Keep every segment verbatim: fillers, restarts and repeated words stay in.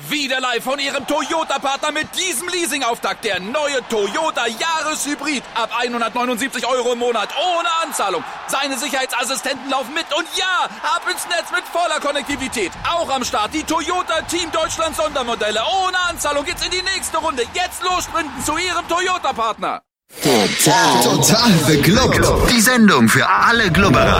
Wieder live von Ihrem Toyota-Partner mit diesem Leasing-Auftakt. Der neue Toyota Jahreshybrid. Ab hundertneunundsiebzig Euro im Monat. Ohne Anzahlung. Seine Sicherheitsassistenten laufen mit. Und ja, ab ins Netz mit voller Konnektivität. Auch am Start die Toyota Team Deutschland Sondermodelle. Ohne Anzahlung geht's in die nächste Runde. Jetzt los sprinten zu Ihrem Toyota-Partner. Total, total beglückt. Die Sendung für alle Glubberer.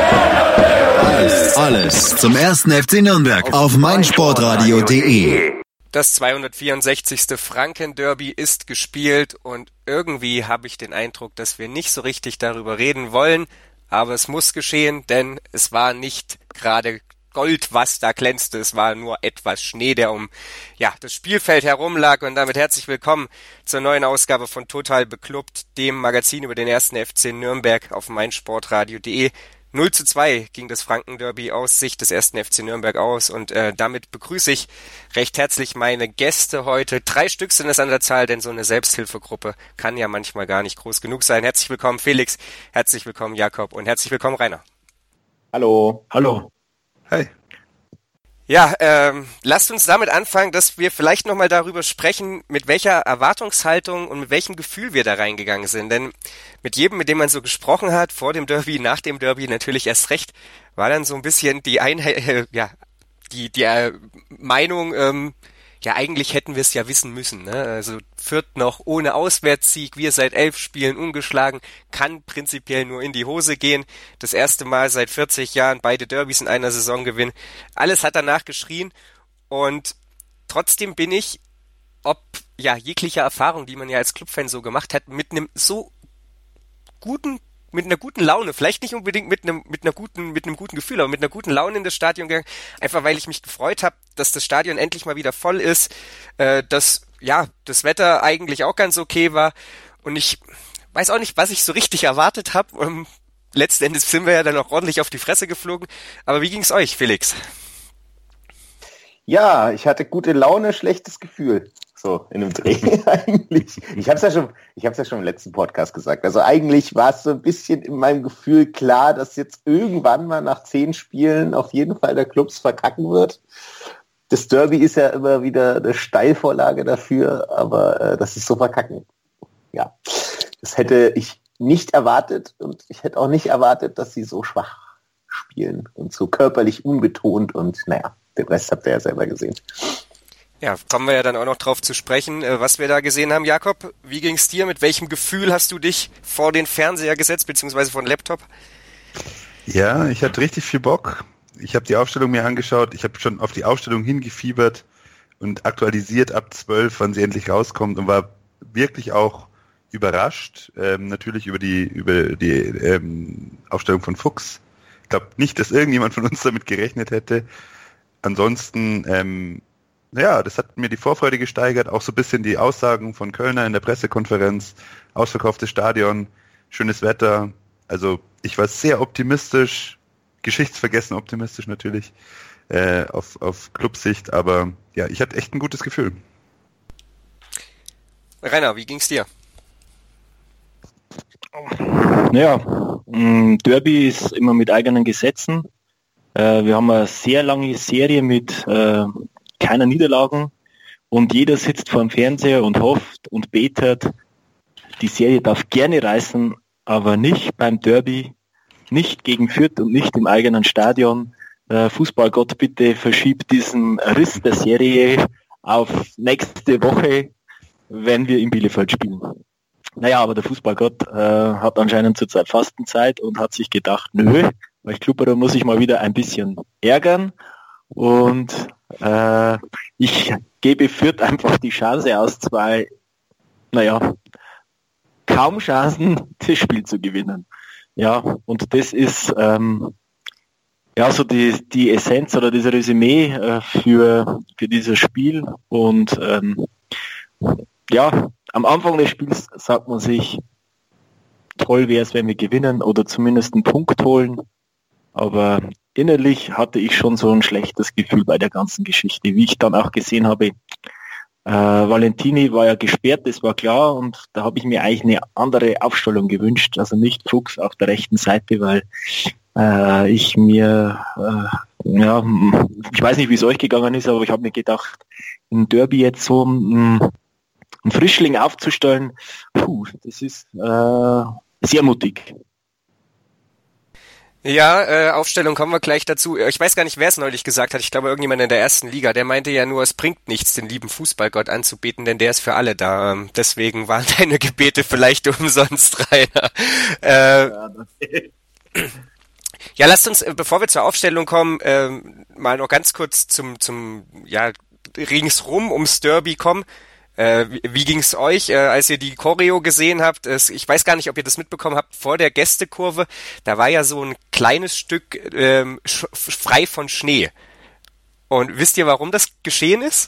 Alles, alles zum ersten F C Nürnberg auf meinsportradio punkt de. Das zweihundertvierundsechzigste Franken-Derby ist gespielt und irgendwie habe ich den Eindruck, dass wir nicht so richtig darüber reden wollen, aber es muss geschehen, denn es war nicht gerade Gold, was da glänzte. Es war nur etwas Schnee, der um ja das Spielfeld herumlag. Und damit herzlich willkommen zur neuen Ausgabe von Total Beklubbt, dem Magazin über den ersten F C Nürnberg auf meinsportradio punkt de. null zu zwei ging das Franken-Derby aus Sicht des ersten F C Nürnberg aus. Und äh, damit begrüße ich recht herzlich meine Gäste heute. Drei Stück sind es an der Zahl, denn so eine Selbsthilfegruppe kann ja manchmal gar nicht groß genug sein. Herzlich willkommen Felix, herzlich willkommen Jakob und herzlich willkommen Rainer. Hallo. Hallo. Hi. Ja, ähm, lasst uns damit anfangen, dass wir vielleicht nochmal darüber sprechen, mit welcher Erwartungshaltung und mit welchem Gefühl wir da reingegangen sind. Denn mit jedem, mit dem man so gesprochen hat, vor dem Derby, nach dem Derby natürlich erst recht, war dann so ein bisschen die Einheit, äh, ja, die, die äh, Meinung, ähm, ja, eigentlich hätten wir es ja wissen müssen, ne? Also Fürth noch ohne Auswärtssieg, wir seit elf Spielen ungeschlagen, kann prinzipiell nur in die Hose gehen. Das erste Mal seit vierzig Jahren beide Derbys in einer Saison gewinnen. Alles hat danach geschrien und trotzdem bin ich, ob ja jeglicher Erfahrung, die man ja als Clubfan so gemacht hat, mit einem so guten mit einer guten Laune, vielleicht nicht unbedingt mit einem mit einer guten mit einem guten Gefühl, aber mit einer guten Laune in das Stadion gegangen, einfach weil ich mich gefreut habe, dass das Stadion endlich mal wieder voll ist, äh, dass ja das Wetter eigentlich auch ganz okay war und ich weiß auch nicht, was ich so richtig erwartet habe. Ähm, letzten Endes sind wir ja dann auch ordentlich auf die Fresse geflogen. Aber wie ging's euch, Felix? Ja, ich hatte gute Laune, schlechtes Gefühl. So, in einem Dreh eigentlich. Ich habe es ja schon, ich habe es ja schon im letzten Podcast gesagt. Also eigentlich war es so ein bisschen in meinem Gefühl klar, dass jetzt irgendwann mal nach zehn Spielen auf jeden Fall der Clubs verkacken wird. Das Derby ist ja immer wieder eine Steilvorlage dafür, aber äh, das ist so verkacken. Ja, das hätte ich nicht erwartet und ich hätte auch nicht erwartet, dass sie so schwach spielen und so körperlich unbetont und naja, den Rest habt ihr ja selber gesehen. Ja, kommen wir ja dann auch noch drauf zu sprechen, was wir da gesehen haben. Jakob, wie ging's dir? Mit welchem Gefühl hast du dich vor den Fernseher gesetzt, beziehungsweise vor den Laptop? Ja, ich hatte richtig viel Bock. Ich habe die Aufstellung mir angeschaut. Ich habe schon auf die Aufstellung hingefiebert und aktualisiert ab zwölf, wann sie endlich rauskommt und war wirklich auch überrascht. Ähm, natürlich über die über die ähm, Aufstellung von Fuchs. Ich glaube nicht, dass irgendjemand von uns damit gerechnet hätte. Ansonsten ähm, ja, das hat mir die Vorfreude gesteigert, auch so ein bisschen die Aussagen von Kölner in der Pressekonferenz, ausverkauftes Stadion, schönes Wetter. Also ich war sehr optimistisch, geschichtsvergessen optimistisch natürlich, äh, auf, auf Clubsicht, aber ja, ich hatte echt ein gutes Gefühl. Rainer, wie ging's dir? Ja, Derby ist immer mit eigenen Gesetzen. Äh, wir haben eine sehr lange Serie mit äh, keiner Niederlagen und jeder sitzt vor dem Fernseher und hofft und betet, die Serie darf gerne reißen, aber nicht beim Derby, nicht gegen Fürth und nicht im eigenen Stadion. Äh, Fußballgott, bitte verschiebt diesen Riss der Serie auf nächste Woche, wenn wir in Bielefeld spielen. Naja, aber der Fußballgott äh, hat anscheinend zurzeit Fastenzeit und hat sich gedacht, nö, als Klubberer muss ich mal wieder ein bisschen ärgern. Und äh, ich gebe Fürth einfach die Chance aus zwei, naja, kaum Chancen, das Spiel zu gewinnen. Ja, und das ist ähm, ja so die, die Essenz oder das Resümee äh, für, für dieses Spiel. Und ähm, ja, am Anfang des Spiels sagt man sich, toll wäre es, wenn wir gewinnen oder zumindest einen Punkt holen. Aber innerlich hatte ich schon so ein schlechtes Gefühl bei der ganzen Geschichte. Wie ich dann auch gesehen habe, äh, Valentini war ja gesperrt, das war klar. Und da habe ich mir eigentlich eine andere Aufstellung gewünscht. Also nicht Fuchs auf der rechten Seite, weil äh, ich mir äh, ja, ich weiß nicht, wie es euch gegangen ist, aber ich habe mir gedacht, im Derby jetzt so ein, ein Frischling aufzustellen, puh, das ist äh, sehr mutig. Ja, äh, Aufstellung kommen wir gleich dazu. Ich weiß gar nicht, wer es neulich gesagt hat. Ich glaube, irgendjemand in der ersten Liga. Der meinte ja nur, es bringt nichts, den lieben Fußballgott anzubeten, denn der ist für alle da. Ähm, deswegen waren deine Gebete vielleicht umsonst, Rainer. Äh, ja, lasst uns, bevor wir zur Aufstellung kommen, ähm, mal noch ganz kurz zum, zum, ja, ringsrum ums Derby kommen. Äh, wie, wie ging's euch, äh, als ihr die Choreo gesehen habt? Es, ich weiß gar nicht, ob ihr das mitbekommen habt, vor der Gästekurve, da war ja so ein kleines Stück ähm, sch- frei von Schnee. Und wisst ihr, warum das geschehen ist?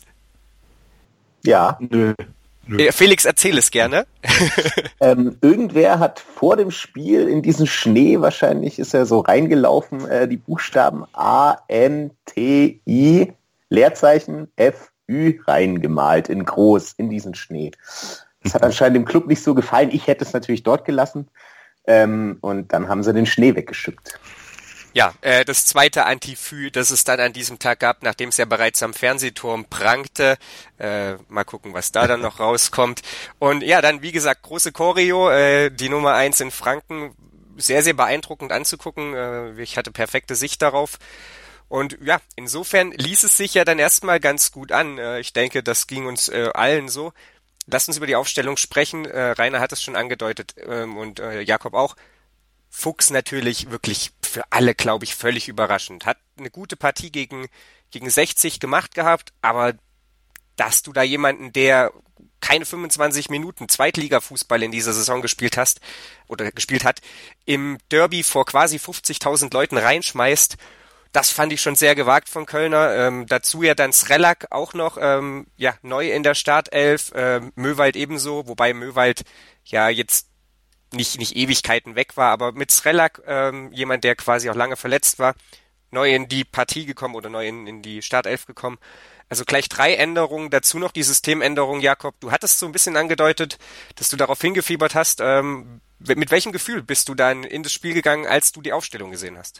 Ja. Nö. Äh, Felix, erzähl es gerne. ähm, irgendwer hat vor dem Spiel in diesen Schnee, wahrscheinlich ist er so reingelaufen, äh, die Buchstaben A, N, T, I, Leerzeichen, F, Ü reingemalt in groß in diesen Schnee. Das hat anscheinend dem Club nicht so gefallen. Ich hätte es natürlich dort gelassen. Ähm, und dann haben sie den Schnee weggeschüttet. Ja, äh, das zweite Antifü, das es dann an diesem Tag gab, nachdem es ja bereits am Fernsehturm prangte. Äh, mal gucken, was da dann noch rauskommt. Und ja, dann wie gesagt, große Choreo, äh, die Nummer eins in Franken. Sehr, sehr beeindruckend anzugucken. Äh, ich hatte perfekte Sicht darauf. Und ja, insofern ließ es sich ja dann erstmal ganz gut an. Ich denke, das ging uns äh, allen so. Lasst uns über die Aufstellung sprechen. Äh, Rainer hat es schon angedeutet ähm, und äh, Jakob auch. Fuchs natürlich wirklich für alle, glaube ich, völlig überraschend. Hat eine gute Partie gegen, gegen sechzig gemacht gehabt, aber dass du da jemanden, der keine fünfundzwanzig Minuten Zweitliga-Fußball in dieser Saison gespielt hast oder gespielt hat, im Derby vor quasi fünfzigtausend Leuten reinschmeißt, das fand ich schon sehr gewagt von Kölner. Ähm, dazu ja dann Srelak auch noch ähm, ja neu in der Startelf, ähm, Möwald ebenso, wobei Möwald ja jetzt nicht nicht Ewigkeiten weg war, aber mit Srelak, ähm, jemand, der quasi auch lange verletzt war, neu in die Partie gekommen oder neu in, in die Startelf gekommen. Also gleich drei Änderungen, dazu noch die Systemänderung, Jakob. Du hattest so ein bisschen angedeutet, dass du darauf hingefiebert hast. Ähm, mit welchem Gefühl bist du dann in das Spiel gegangen, als du die Aufstellung gesehen hast?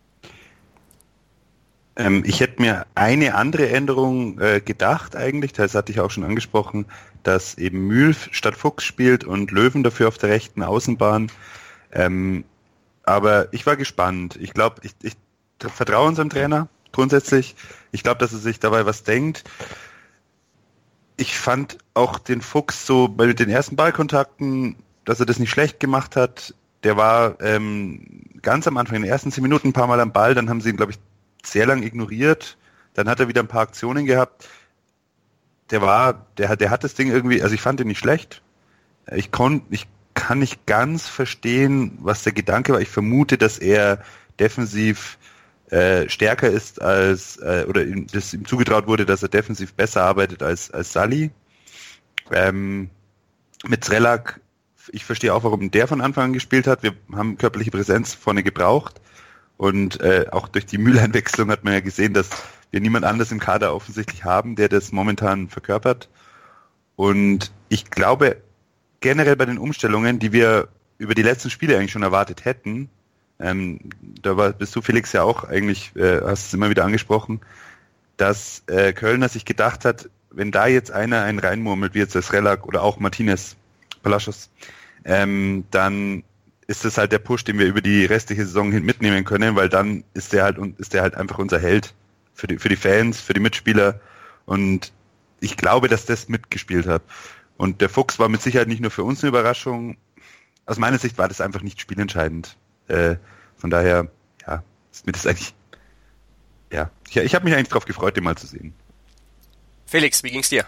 Ähm, ich hätte mir eine andere Änderung äh, gedacht eigentlich, das hatte ich auch schon angesprochen, dass eben Mühl statt Fuchs spielt und Löwen dafür auf der rechten Außenbahn. Ähm, aber ich war gespannt. Ich glaube, ich, ich vertraue unserem Trainer grundsätzlich. Ich glaube, dass er sich dabei was denkt. Ich fand auch den Fuchs so bei den ersten Ballkontakten, dass er das nicht schlecht gemacht hat. Der war ähm, ganz am Anfang, in den ersten zehn Minuten ein paar Mal am Ball, dann haben sie ihn, glaube ich, sehr lang ignoriert, dann hat er wieder ein paar Aktionen gehabt. Der war, der hat, der hat das Ding irgendwie, also ich fand ihn nicht schlecht. Ich konnte, ich kann nicht ganz verstehen, was der Gedanke war. Ich vermute, dass er defensiv äh, stärker ist als, äh, oder ihm, dass ihm zugetraut wurde, dass er defensiv besser arbeitet als als Salih. Ähm, mit Srelak, ich verstehe auch, warum der von Anfang an gespielt hat. Wir haben körperliche Präsenz vorne gebraucht. Und äh, auch durch die Mühleinwechslung hat man ja gesehen, dass wir niemand anders im Kader offensichtlich haben, der das momentan verkörpert. Und ich glaube, generell bei den Umstellungen, die wir über die letzten Spiele eigentlich schon erwartet hätten, ähm, da war, bist du, Felix, ja auch eigentlich, äh, hast es immer wieder angesprochen, dass äh, Kölner sich gedacht hat, wenn da jetzt einer einen reinmurmelt, wie jetzt der Srelak oder auch Martinez Palacios, ähm, dann ist das halt der Push, den wir über die restliche Saison hin mitnehmen können, weil dann ist der halt ist der halt einfach unser Held für die für die Fans, für die Mitspieler, und ich glaube, dass das mitgespielt hat. Und der Fuchs war mit Sicherheit nicht nur für uns eine Überraschung. Aus meiner Sicht war das einfach nicht spielentscheidend. Äh, von daher, ja, ist mir das eigentlich, ja, ich, ich habe mich eigentlich drauf gefreut, den mal zu sehen. Felix, wie ging's dir?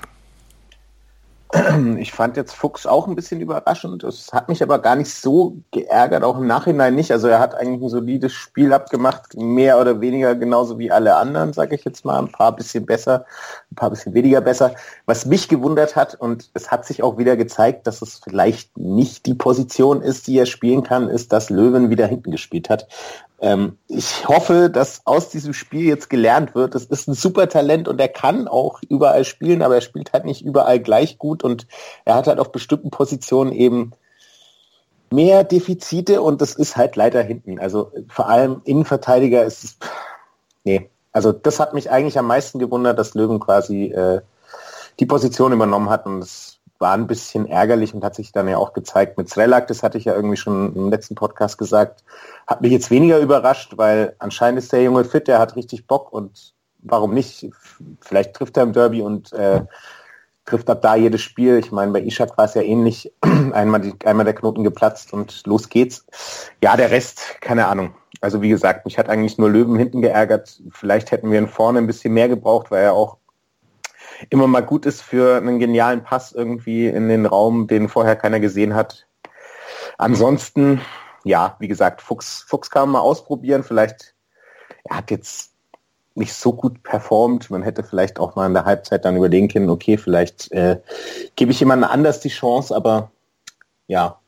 Ich fand jetzt Fuchs auch ein bisschen überraschend. Es hat mich aber gar nicht so geärgert, auch im Nachhinein nicht. Also er hat eigentlich ein solides Spiel abgemacht, mehr oder weniger genauso wie alle anderen, sage ich jetzt mal. Ein paar bisschen besser, ein paar bisschen weniger besser. Was mich gewundert hat, und es hat sich auch wieder gezeigt, dass es vielleicht nicht die Position ist, die er spielen kann, ist, dass Löwen wieder hinten gespielt hat. Ähm, ich hoffe, dass aus diesem Spiel jetzt gelernt wird. Das ist ein super Talent und er kann auch überall spielen, aber er spielt halt nicht überall gleich gut und er hat halt auf bestimmten Positionen eben mehr Defizite und das ist halt leider hinten. Also vor allem Innenverteidiger ist es, nee, Also das hat mich eigentlich am meisten gewundert, dass Löwen quasi äh, die Position übernommen hat und es war ein bisschen ärgerlich und hat sich dann ja auch gezeigt mit Srelak, das hatte ich ja irgendwie schon im letzten Podcast gesagt, hat mich jetzt weniger überrascht, weil anscheinend ist der Junge fit, der hat richtig Bock und warum nicht? Vielleicht trifft er im Derby und äh, trifft ab da jedes Spiel. Ich meine, bei Ishak war es ja ähnlich. einmal, die, einmal der Knoten geplatzt und los geht's. Ja, der Rest, keine Ahnung. Also wie gesagt, mich hat eigentlich nur Löwen hinten geärgert. Vielleicht hätten wir ihn vorne ein bisschen mehr gebraucht, weil er auch immer mal gut ist für einen genialen Pass irgendwie in den Raum, den vorher keiner gesehen hat. Ansonsten, ja, wie gesagt, Fuchs, Fuchs kann man mal ausprobieren. Vielleicht, er hat jetzt nicht so gut performt. Man hätte vielleicht auch mal in der Halbzeit dann überlegen können, okay, vielleicht äh, gebe ich jemandem anders die Chance, aber ja,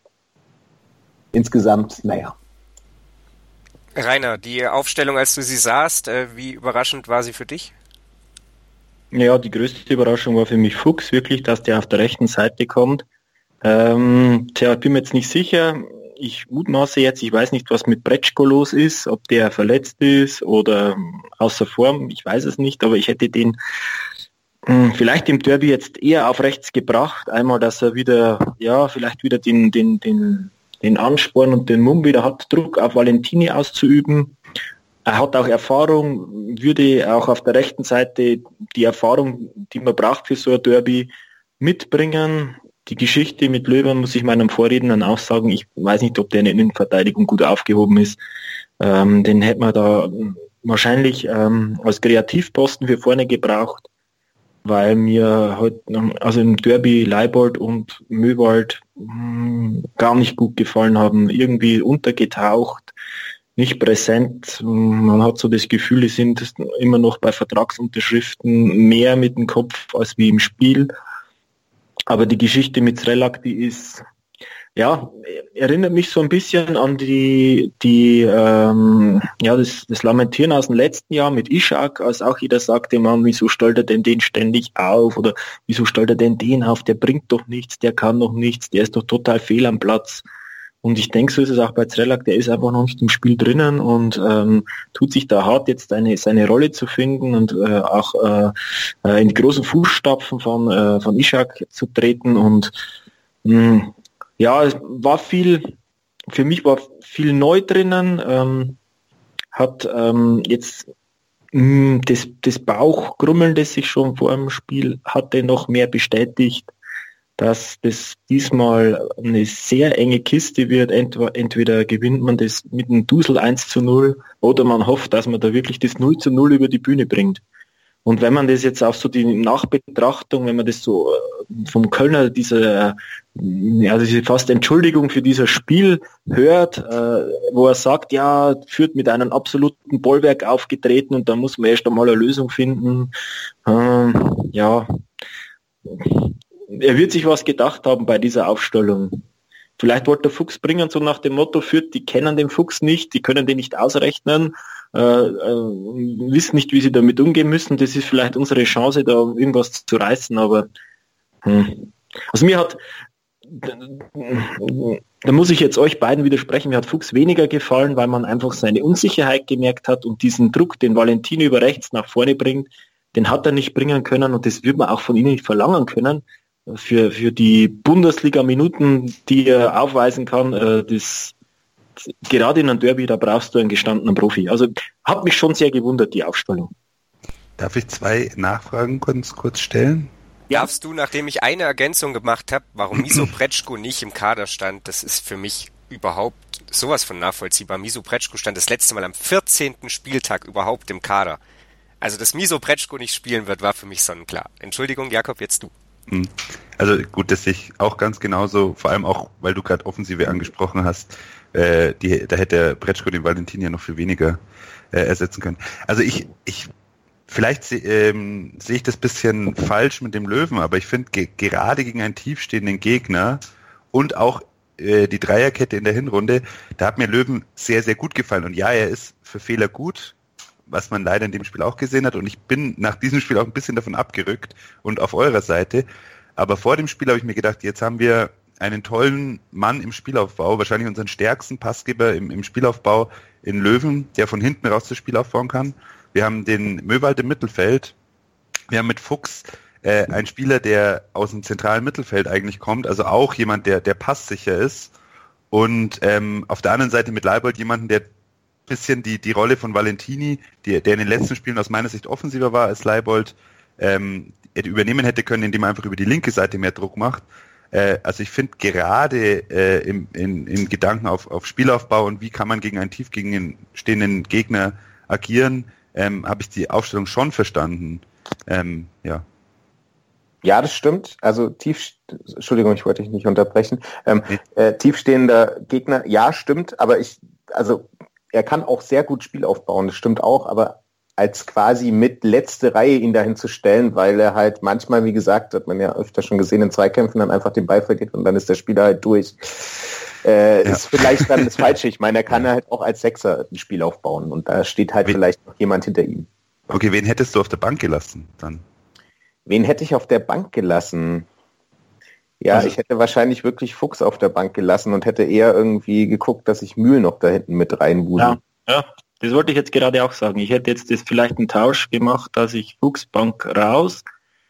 insgesamt, naja. Rainer, die Aufstellung, als du sie sahst, äh, wie überraschend war sie für dich? Ja, die größte Überraschung war für mich Fuchs, wirklich, dass der auf der rechten Seite kommt. Ähm, tja, ich bin mir jetzt nicht sicher. Ich mutmaße jetzt, ich weiß nicht, was mit Bretschko los ist, ob der verletzt ist oder außer Form, ich weiß es nicht, aber ich hätte den mh, vielleicht im Derby jetzt eher auf rechts gebracht. Einmal, dass er wieder, ja, vielleicht wieder den, den, den, den Ansporn und den Mumm wieder hat, Druck auf Valentini auszuüben. Er hat auch Erfahrung, würde auch auf der rechten Seite die Erfahrung, die man braucht für so ein Derby, mitbringen. Die Geschichte mit Löwen muss ich meinem Vorrednern auch sagen, ich weiß nicht, ob der in der Innenverteidigung gut aufgehoben ist. Ähm, den hätte man da wahrscheinlich ähm, als Kreativposten für vorne gebraucht, weil mir heute, also im Derby Leibold und Möwald mh, gar nicht gut gefallen haben, irgendwie untergetaucht, nicht präsent. Man hat so das Gefühl, die sind immer noch bei Vertragsunterschriften mehr mit dem Kopf als wie im Spiel. Aber die Geschichte mit Srelak, die ist, ja, erinnert mich so ein bisschen an die, die ähm, ja, das, das Lamentieren aus dem letzten Jahr mit Ishak, als auch jeder sagte, man, wieso stellt er denn den ständig auf oder wieso stellt er denn den auf, der bringt doch nichts, der kann doch nichts, der ist doch total fehl am Platz. Und ich denke, so ist es auch bei Srelak, der ist einfach noch nicht im Spiel drinnen und ähm, tut sich da hart, jetzt eine, seine Rolle zu finden und äh, auch äh, in die großen Fußstapfen von, äh, von Ishak zu treten. Und mh, ja, es war viel, für mich war viel neu drinnen, ähm, hat ähm, jetzt mh, das, das Bauchgrummeln, das sich schon vor dem Spiel hatte, noch mehr bestätigt, dass das diesmal eine sehr enge Kiste wird. Entweder, entweder gewinnt man das mit einem Dusel eins zu null oder man hofft, dass man da wirklich das null zu null über die Bühne bringt. Und wenn man das jetzt auch so die Nachbetrachtung, wenn man das so vom Kölner, diese, ja, diese fast Entschuldigung für dieses Spiel hört, äh, wo er sagt, ja, führt mit einem absoluten Bollwerk aufgetreten und da muss man erst einmal eine Lösung finden. Ähm, ja, er wird sich was gedacht haben bei dieser Aufstellung. Vielleicht wollte der Fuchs bringen, so nach dem Motto, führt, die kennen den Fuchs nicht, die können den nicht ausrechnen, äh, äh, wissen nicht, wie sie damit umgehen müssen. Das ist vielleicht unsere Chance, da irgendwas zu reißen, aber hm. Also mir hat, da muss ich jetzt euch beiden widersprechen, mir hat Fuchs weniger gefallen, weil man einfach seine Unsicherheit gemerkt hat und diesen Druck, den Valentini über rechts nach vorne bringt, den hat er nicht bringen können und das wird man auch von ihnen nicht verlangen können. Für, für die Bundesliga-Minuten, die er aufweisen kann, äh, das, gerade in einem Derby, da brauchst du einen gestandenen Profi. Also hat mich schon sehr gewundert, die Aufstellung. Darf ich zwei Nachfragen kurz, kurz stellen? Ja. Darfst du, nachdem ich eine Ergänzung gemacht habe, warum Miso Bretschko nicht im Kader stand, das ist für mich überhaupt sowas von nachvollziehbar. Miso Bretschko stand das letzte Mal am vierzehnten Spieltag überhaupt im Kader. Also, dass Miso Bretschko nicht spielen wird, war für mich sonnenklar. Entschuldigung, Jakob, jetzt du. Also gut, das sehe ich auch ganz genauso, vor allem auch, weil du gerade Offensive angesprochen hast, äh, die, da hätte Bretschko den Valentin ja noch viel weniger äh, ersetzen können. Also ich, ich vielleicht se, ähm, sehe ich das bisschen falsch mit dem Löwen, aber ich finde ge- gerade gegen einen tiefstehenden Gegner und auch äh, die Dreierkette in der Hinrunde, da hat mir Löwen sehr, sehr gut gefallen. Und ja, er ist für Fehler gut, was man leider in dem Spiel auch gesehen hat. Und ich bin nach diesem Spiel auch ein bisschen davon abgerückt und auf eurer Seite. Aber vor dem Spiel habe ich mir gedacht, jetzt haben wir einen tollen Mann im Spielaufbau, wahrscheinlich unseren stärksten Passgeber im, im Spielaufbau in Löwen, der von hinten raus das Spiel aufbauen kann. Wir haben den Möwald im Mittelfeld. Wir haben mit Fuchs äh, einen Spieler, der aus dem zentralen Mittelfeld eigentlich kommt, also auch jemand, der der passsicher ist. Und ähm, auf der anderen Seite mit Leibold jemanden, der bisschen die die Rolle von Valentini, die, der in den letzten Spielen aus meiner Sicht offensiver war als Leibold, ähm, übernehmen hätte können, indem er einfach über die linke Seite mehr Druck macht. Äh, also ich finde gerade äh, im, in, im Gedanken auf, auf Spielaufbau und wie kann man gegen einen tief gegen stehenden Gegner agieren, ähm, habe ich die Aufstellung schon verstanden. Ähm, ja. Ja, das stimmt. Also tief, Entschuldigung, ich wollte dich nicht unterbrechen. Ähm, äh, tiefstehender Gegner, ja, stimmt, aber ich, also er kann auch sehr gut Spiel aufbauen, das stimmt auch, aber als quasi mit letzte Reihe ihn dahin zu stellen, weil er halt manchmal, wie gesagt, hat man ja öfter schon gesehen, in Zweikämpfen dann einfach den Ball verliert und dann ist der Spieler halt durch. Äh, ja. Ist vielleicht dann das Falsche. Ich meine, er kann halt auch als Sechser ein Spiel aufbauen und da steht halt wen, vielleicht noch jemand hinter ihm. Okay, wen hättest du auf der Bank gelassen dann? Wen hätte ich auf der Bank gelassen? Ja, also, ich hätte wahrscheinlich wirklich Fuchs auf der Bank gelassen und hätte eher irgendwie geguckt, dass ich Mühl noch da hinten mit reinbudel. Ja, ja, das wollte ich jetzt gerade auch sagen. Ich hätte jetzt das vielleicht einen Tausch gemacht, dass ich Fuchs Bank raus.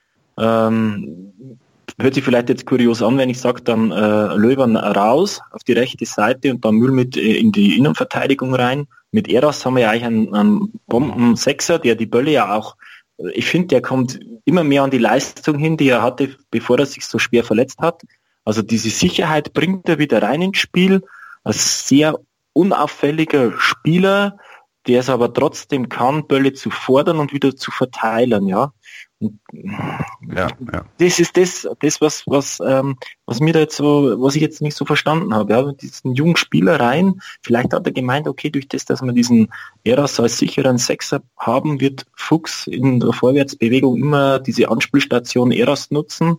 Ähm, hört sich vielleicht jetzt kurios an, wenn ich sage, dann äh, Löwen raus auf die rechte Seite und dann Mühl mit äh, in die Innenverteidigung rein. Mit Eras haben wir ja eigentlich einen, einen Bomben-Sechser, der die Bälle ja auch, ich finde, der kommt immer mehr an die Leistung hin, die er hatte, bevor er sich so schwer verletzt hat. Also diese Sicherheit bringt er wieder rein ins Spiel. Ein sehr unauffälliger Spieler, der es aber trotzdem kann, Bälle zu fordern und wieder zu verteilen, ja. Und ja, ja. Das ist das, das was, was, ähm, was mir da jetzt so, was ich jetzt nicht so verstanden habe, ja, diesen jungen Spieler rein. Vielleicht hat er gemeint, okay, durch das, dass wir diesen Eras als sicheren Sechser haben, wird Fuchs in der Vorwärtsbewegung immer diese Anspielstation Eras nutzen.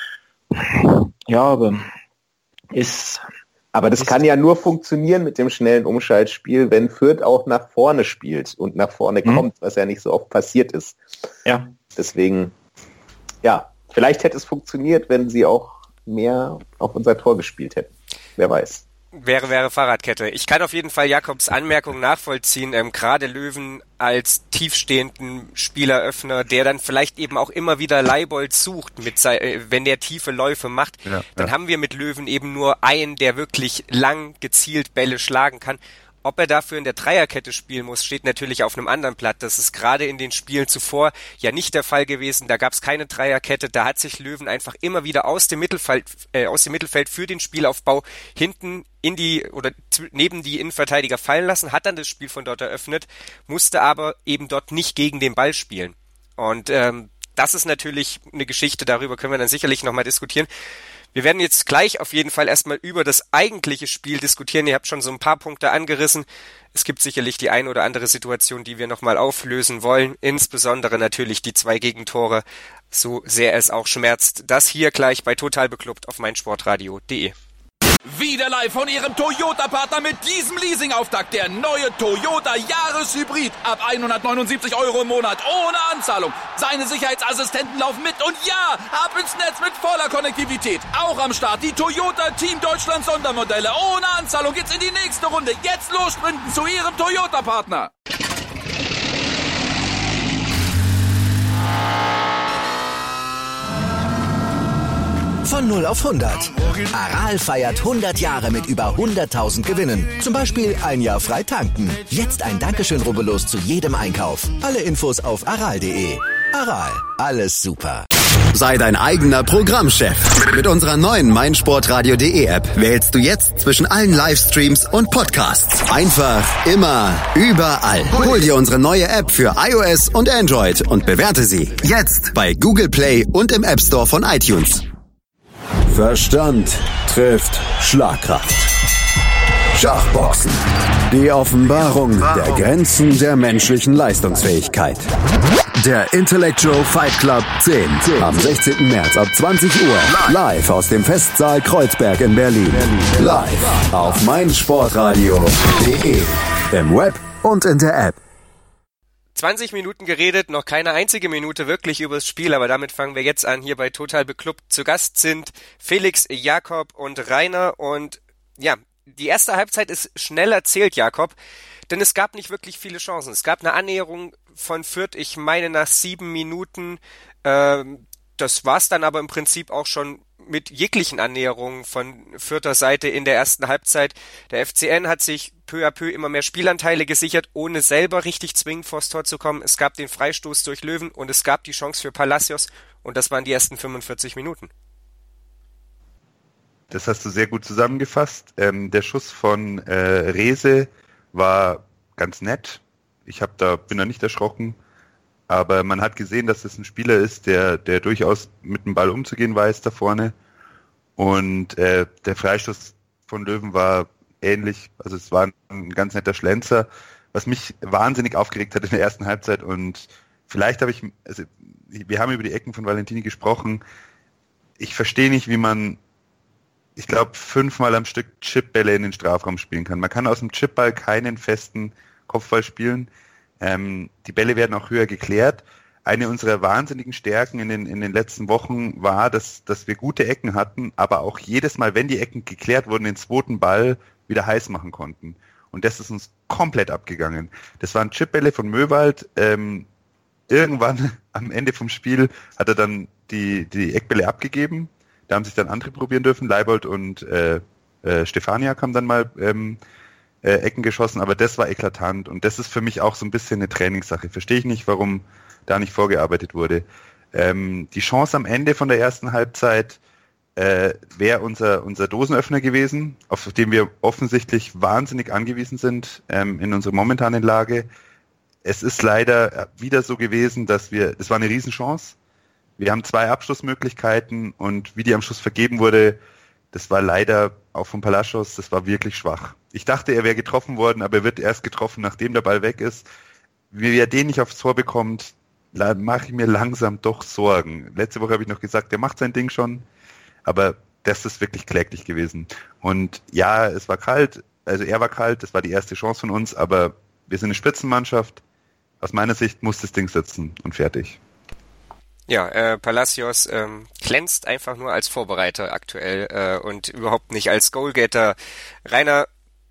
Ja, aber es, Aber das kann ja nur funktionieren mit dem schnellen Umschaltspiel, wenn Fürth auch nach vorne spielt und nach vorne mhm. kommt, was ja nicht so oft passiert ist. Ja. Deswegen, ja, vielleicht hätte es funktioniert, wenn sie auch mehr auf unser Tor gespielt hätten. Wer weiß. Wäre, wäre Fahrradkette. Ich kann auf jeden Fall Jakobs Anmerkung nachvollziehen, ähm, gerade Löwen als tiefstehenden Spieleröffner, der dann vielleicht eben auch immer wieder Leibold sucht, mit sei, äh, wenn der tiefe Läufe macht, ja, dann ja. haben wir mit Löwen eben nur einen, der wirklich lang gezielt Bälle schlagen kann. Ob er dafür in der Dreierkette spielen muss, steht natürlich auf einem anderen Blatt. Das ist gerade in den Spielen zuvor ja nicht der Fall gewesen. Da gab es keine Dreierkette. Da hat sich Löwen einfach immer wieder aus dem Mittelfeld, äh, aus dem Mittelfeld für den Spielaufbau hinten in die oder neben die Innenverteidiger fallen lassen, hat dann das Spiel von dort eröffnet, musste aber eben dort nicht gegen den Ball spielen. Und ähm, das ist natürlich eine Geschichte, darüber können wir dann sicherlich nochmal diskutieren. Wir werden jetzt gleich auf jeden Fall erstmal über das eigentliche Spiel diskutieren. Ihr habt schon so ein paar Punkte angerissen. Es gibt sicherlich die ein oder andere Situation, die wir nochmal auflösen wollen. Insbesondere natürlich die zwei Gegentore, so sehr es auch schmerzt. Das hier gleich bei Total Beklubbt auf meinsportradio punkt de. Wieder live von Ihrem Toyota-Partner mit diesem Leasing-Auftakt. Der neue Toyota Jahreshybrid. Ab hundertneunundsiebzig Euro im Monat. Ohne Anzahlung. Seine Sicherheitsassistenten laufen mit. Und ja, ab ins Netz mit voller Konnektivität. Auch am Start die Toyota Team Deutschland Sondermodelle. Ohne Anzahlung geht's in die nächste Runde. Jetzt los sprinten zu Ihrem Toyota-Partner. Von null auf hundert. Aral feiert hundert Jahre mit über hunderttausend Gewinnen. Zum Beispiel ein Jahr frei tanken. Jetzt ein Dankeschön, rubbellos zu jedem Einkauf. Alle Infos auf aral punkt de. Aral, alles super. Sei dein eigener Programmchef. Mit unserer neuen meinsportradio punkt de App wählst du jetzt zwischen allen Livestreams und Podcasts. Einfach, immer, überall. Hol dir unsere neue App für iOS und Android und bewerte sie jetzt bei Google Play und im App Store von iTunes. Verstand trifft Schlagkraft. Schachboxen. Die Offenbarung der Grenzen der menschlichen Leistungsfähigkeit. Der Intellectual Fight Club zehn am sechzehnten März ab zwanzig Uhr. Live aus dem Festsaal Kreuzberg in Berlin. Live auf meinsportradio punkt de. Im Web und in der App. zwanzig Minuten geredet, noch keine einzige Minute wirklich übers Spiel, aber damit fangen wir jetzt an, hier bei Total Beklubbt. Zu Gast sind Felix, Jakob und Rainer und ja, die erste Halbzeit ist schnell erzählt, Jakob, denn es gab nicht wirklich viele Chancen. Es gab eine Annäherung von Fürth, ich meine nach sieben Minuten. Äh, das war's dann aber im Prinzip auch schon mit jeglichen Annäherungen von Fürther Seite in der ersten Halbzeit. Der F C N hat sich peu à peu immer mehr Spielanteile gesichert, ohne selber richtig zwingend vors Tor zu kommen. Es gab den Freistoß durch Löwen und es gab die Chance für Palacios und das waren die ersten fünfundvierzig Minuten. Das hast du sehr gut zusammengefasst. Ähm, der Schuss von äh, Rehse war ganz nett. Ich hab da bin da nicht erschrocken. Aber man hat gesehen, dass es ein Spieler ist, der, der durchaus mit dem Ball umzugehen weiß da vorne. Und äh, der Freistoß von Löwen war ähnlich. Also es war ein ganz netter Schlenzer, was mich wahnsinnig aufgeregt hat in der ersten Halbzeit. Und vielleicht habe ich, also wir haben über die Ecken von Valentini gesprochen. Ich verstehe nicht, wie man, ich glaube, fünfmal am Stück Chipbälle in den Strafraum spielen kann. Man kann aus dem Chipball keinen festen Kopfball spielen. Ähm, die Bälle werden auch höher geklärt. Eine unserer wahnsinnigen Stärken in den, in den letzten Wochen war, dass, dass wir gute Ecken hatten, aber auch jedes Mal, wenn die Ecken geklärt wurden, den zweiten Ball wieder heiß machen konnten. Und das ist uns komplett abgegangen. Das waren Chipbälle von Möwald. Ähm, irgendwann am Ende vom Spiel hat er dann die, die Eckbälle abgegeben. Da haben sich dann andere probieren dürfen. Leibold und äh, äh, Stefaniak haben dann mal ähm, Äh, Ecken geschossen, aber das war eklatant und das ist für mich auch so ein bisschen eine Trainingssache. Verstehe ich nicht, warum da nicht vorgearbeitet wurde. Ähm, die Chance am Ende von der ersten Halbzeit äh, wäre unser unser Dosenöffner gewesen, auf den wir offensichtlich wahnsinnig angewiesen sind ähm, in unserer momentanen Lage. Es ist leider wieder so gewesen, dass wir, es war eine Riesenchance. Wir haben zwei Abschlussmöglichkeiten und wie die am Schluss vergeben wurde, das war leider auch von Palacios, das war wirklich schwach. Ich dachte, er wäre getroffen worden, aber er wird erst getroffen, nachdem der Ball weg ist. Wie er den nicht aufs Tor bekommt, mache ich mir langsam doch Sorgen. Letzte Woche habe ich noch gesagt, der macht sein Ding schon, aber das ist wirklich kläglich gewesen. Und ja, es war kalt, also er war kalt, das war die erste Chance von uns, aber wir sind eine Spitzenmannschaft. Aus meiner Sicht muss das Ding sitzen und fertig. Ja, äh, Palacios ähm, glänzt einfach nur als Vorbereiter aktuell äh, und überhaupt nicht als Goalgetter. Rainer,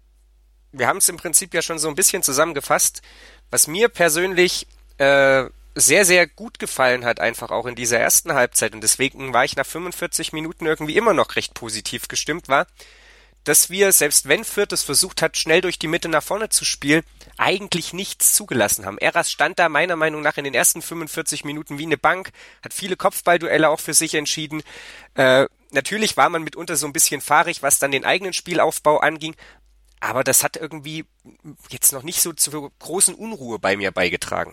wir haben es im Prinzip ja schon so ein bisschen zusammengefasst. Was mir persönlich äh, sehr, sehr gut gefallen hat, einfach auch in dieser ersten Halbzeit, und deswegen war ich nach fünfundvierzig Minuten irgendwie immer noch recht positiv gestimmt, war, dass wir, selbst wenn Fürth es versucht hat, schnell durch die Mitte nach vorne zu spielen, eigentlich nichts zugelassen haben. Eras stand da meiner Meinung nach in den ersten fünfundvierzig Minuten wie eine Bank, hat viele Kopfballduelle auch für sich entschieden. Äh, natürlich war man mitunter so ein bisschen fahrig, was dann den eigenen Spielaufbau anging, aber das hat irgendwie jetzt noch nicht so zur großen Unruhe bei mir beigetragen.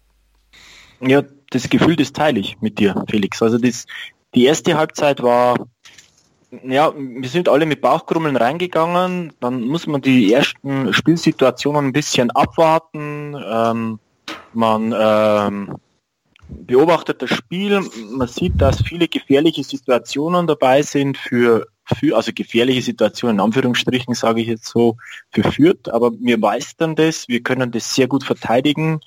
Ja, das Gefühl, das teile ich mit dir, Felix. Also das, die erste Halbzeit war, ja, wir sind alle mit Bauchkrummeln reingegangen, dann muss man die ersten Spielsituationen ein bisschen abwarten, ähm, man ähm, beobachtet das Spiel, man sieht, dass viele gefährliche Situationen dabei sind für, für also gefährliche Situationen in Anführungsstrichen, sage ich jetzt so, für Fürth, aber wir meistern das, wir können das sehr gut verteidigen,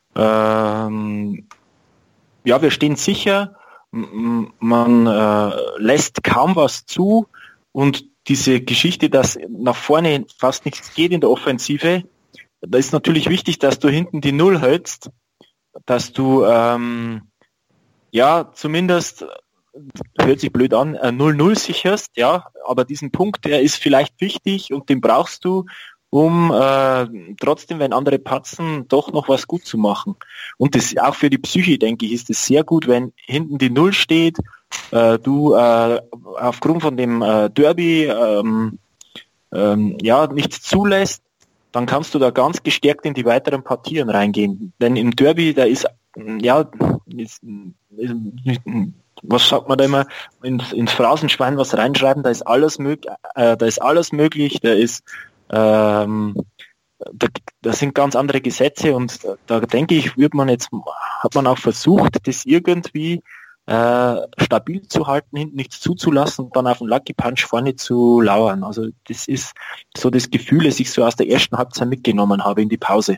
ähm, ja, wir stehen sicher, man äh, lässt kaum was zu und diese Geschichte, dass nach vorne fast nichts geht in der Offensive, da ist natürlich wichtig, dass du hinten die Null hältst, dass du ähm, ja zumindest, hört sich blöd an, null null sicherst, ja, aber diesen Punkt, der ist vielleicht wichtig und den brauchst du, um äh, trotzdem, wenn andere patzen, doch noch was gut zu machen. Und das auch für die Psyche, denke ich, ist es sehr gut, wenn hinten die Null steht, äh, du äh, aufgrund von dem äh, Derby ähm, ähm, ja nichts zulässt, dann kannst du da ganz gestärkt in die weiteren Partien reingehen. Denn im Derby, da ist, ja, ist, ist, was sagt man da immer, ins, ins Phrasenschwein was reinschreiben, da ist alles möglich, äh, da ist alles möglich, da ist Ähm, da, da sind ganz andere Gesetze und da, da denke ich, wird man jetzt, hat man auch versucht, das irgendwie äh, stabil zu halten, hinten nichts zuzulassen und dann auf den Lucky Punch vorne zu lauern. Also das ist so das Gefühl, das ich so aus der ersten Halbzeit mitgenommen habe in die Pause.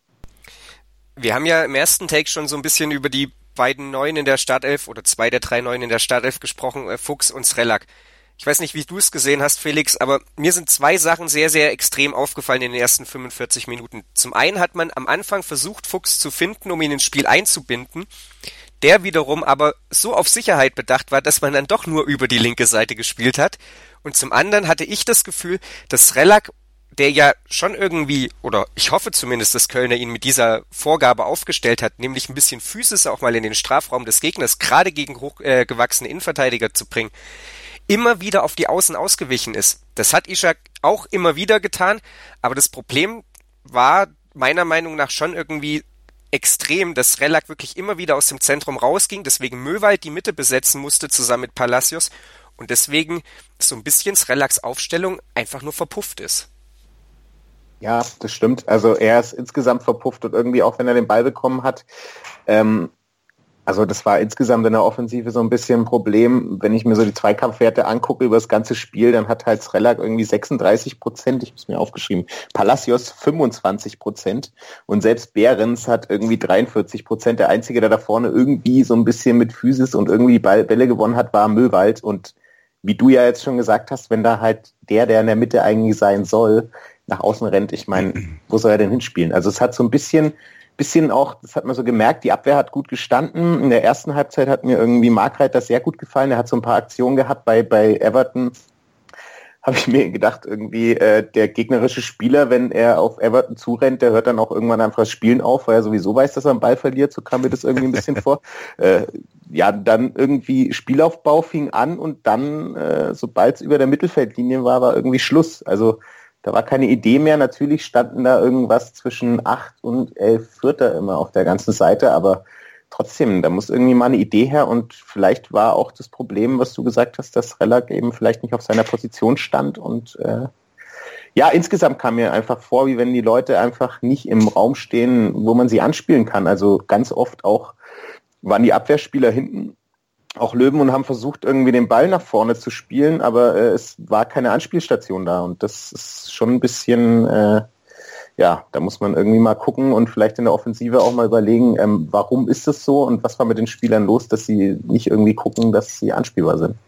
Wir haben ja im ersten Take schon so ein bisschen über die beiden Neuen in der Startelf oder zwei der drei Neuen in der Startelf gesprochen, äh, Fuchs und Srelak. Ich weiß nicht, wie du es gesehen hast, Felix, aber mir sind zwei Sachen sehr, sehr extrem aufgefallen in den ersten fünfundvierzig Minuten. Zum einen hat man am Anfang versucht, Fuchs zu finden, um ihn ins Spiel einzubinden, der wiederum aber so auf Sicherheit bedacht war, dass man dann doch nur über die linke Seite gespielt hat. Und zum anderen hatte ich das Gefühl, dass Srelak, der ja schon irgendwie, oder ich hoffe zumindest, dass Kölner ihn mit dieser Vorgabe aufgestellt hat, nämlich ein bisschen Physis auch mal in den Strafraum des Gegners, gerade gegen hochgewachsene äh, Innenverteidiger zu bringen, immer wieder auf die Außen ausgewichen ist. Das hat Ishak auch immer wieder getan, aber das Problem war meiner Meinung nach schon irgendwie extrem, dass Srelak wirklich immer wieder aus dem Zentrum rausging, deswegen Möwald die Mitte besetzen musste zusammen mit Palacios und deswegen so ein bisschen Srelaks Aufstellung einfach nur verpufft ist. Ja, das stimmt. Also er ist insgesamt verpufft und irgendwie auch, wenn er den Ball bekommen hat, ähm, also das war insgesamt in der Offensive so ein bisschen ein Problem. Wenn ich mir so die Zweikampfwerte angucke über das ganze Spiel, dann hat halt Srelak irgendwie sechsunddreißig Prozent, ich habe es mir aufgeschrieben, Palacios fünfundzwanzig Prozent und selbst Behrens hat irgendwie dreiundvierzig Prozent. Der Einzige, der da vorne irgendwie so ein bisschen mit Physis und irgendwie Ball, Bälle gewonnen hat, war Möwald. Und wie du ja jetzt schon gesagt hast, wenn da halt der, der in der Mitte eigentlich sein soll, nach außen rennt, ich meine, wo soll er denn hinspielen? Also es hat so ein bisschen... bisschen auch, das hat man so gemerkt, die Abwehr hat gut gestanden. In der ersten Halbzeit hat mir irgendwie Markreiter sehr gut gefallen. Er hat so ein paar Aktionen gehabt bei, bei Everton. Habe ich mir gedacht, irgendwie äh, der gegnerische Spieler, wenn er auf Everton zurennt, der hört dann auch irgendwann einfach das Spielen auf, weil er sowieso weiß, dass er einen Ball verliert. So kam mir das irgendwie ein bisschen vor. Äh, ja, dann irgendwie Spielaufbau fing an und dann, äh, sobald es über der Mittelfeldlinie war, war irgendwie Schluss. Also da war keine Idee mehr. Natürlich standen da irgendwas zwischen acht und elf Vierter immer auf der ganzen Seite, aber trotzdem, da muss irgendwie mal eine Idee her und vielleicht war auch das Problem, was du gesagt hast, dass Srelak eben vielleicht nicht auf seiner Position stand und äh, ja, insgesamt kam mir einfach vor, wie wenn die Leute einfach nicht im Raum stehen, wo man sie anspielen kann. Also ganz oft auch waren die Abwehrspieler hinten, auch Löwen, und haben versucht, irgendwie den Ball nach vorne zu spielen, aber äh, es war keine Anspielstation da und das ist schon ein bisschen, äh, ja, da muss man irgendwie mal gucken und vielleicht in der Offensive auch mal überlegen, ähm, warum ist das so und was war mit den Spielern los, dass sie nicht irgendwie gucken, dass sie anspielbar sind.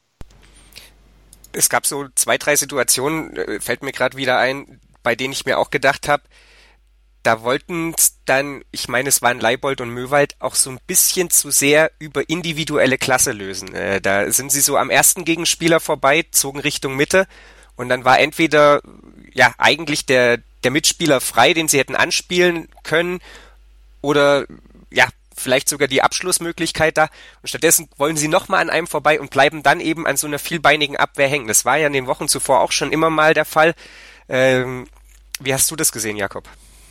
Es gab so zwei, drei Situationen, äh, fällt mir gerade wieder ein, bei denen ich mir auch gedacht habe, da wollten dann, ich meine, es waren Leibold und Möwald, auch so ein bisschen zu sehr über individuelle Klasse lösen. Äh, da sind sie so am ersten Gegenspieler vorbei, zogen Richtung Mitte und dann war entweder ja eigentlich der der Mitspieler frei, den sie hätten anspielen können, oder ja vielleicht sogar die Abschlussmöglichkeit da. Und stattdessen wollen sie nochmal an einem vorbei und bleiben dann eben an so einer vielbeinigen Abwehr hängen. Das war ja in den Wochen zuvor auch schon immer mal der Fall. Ähm, wie hast du das gesehen, Jakob?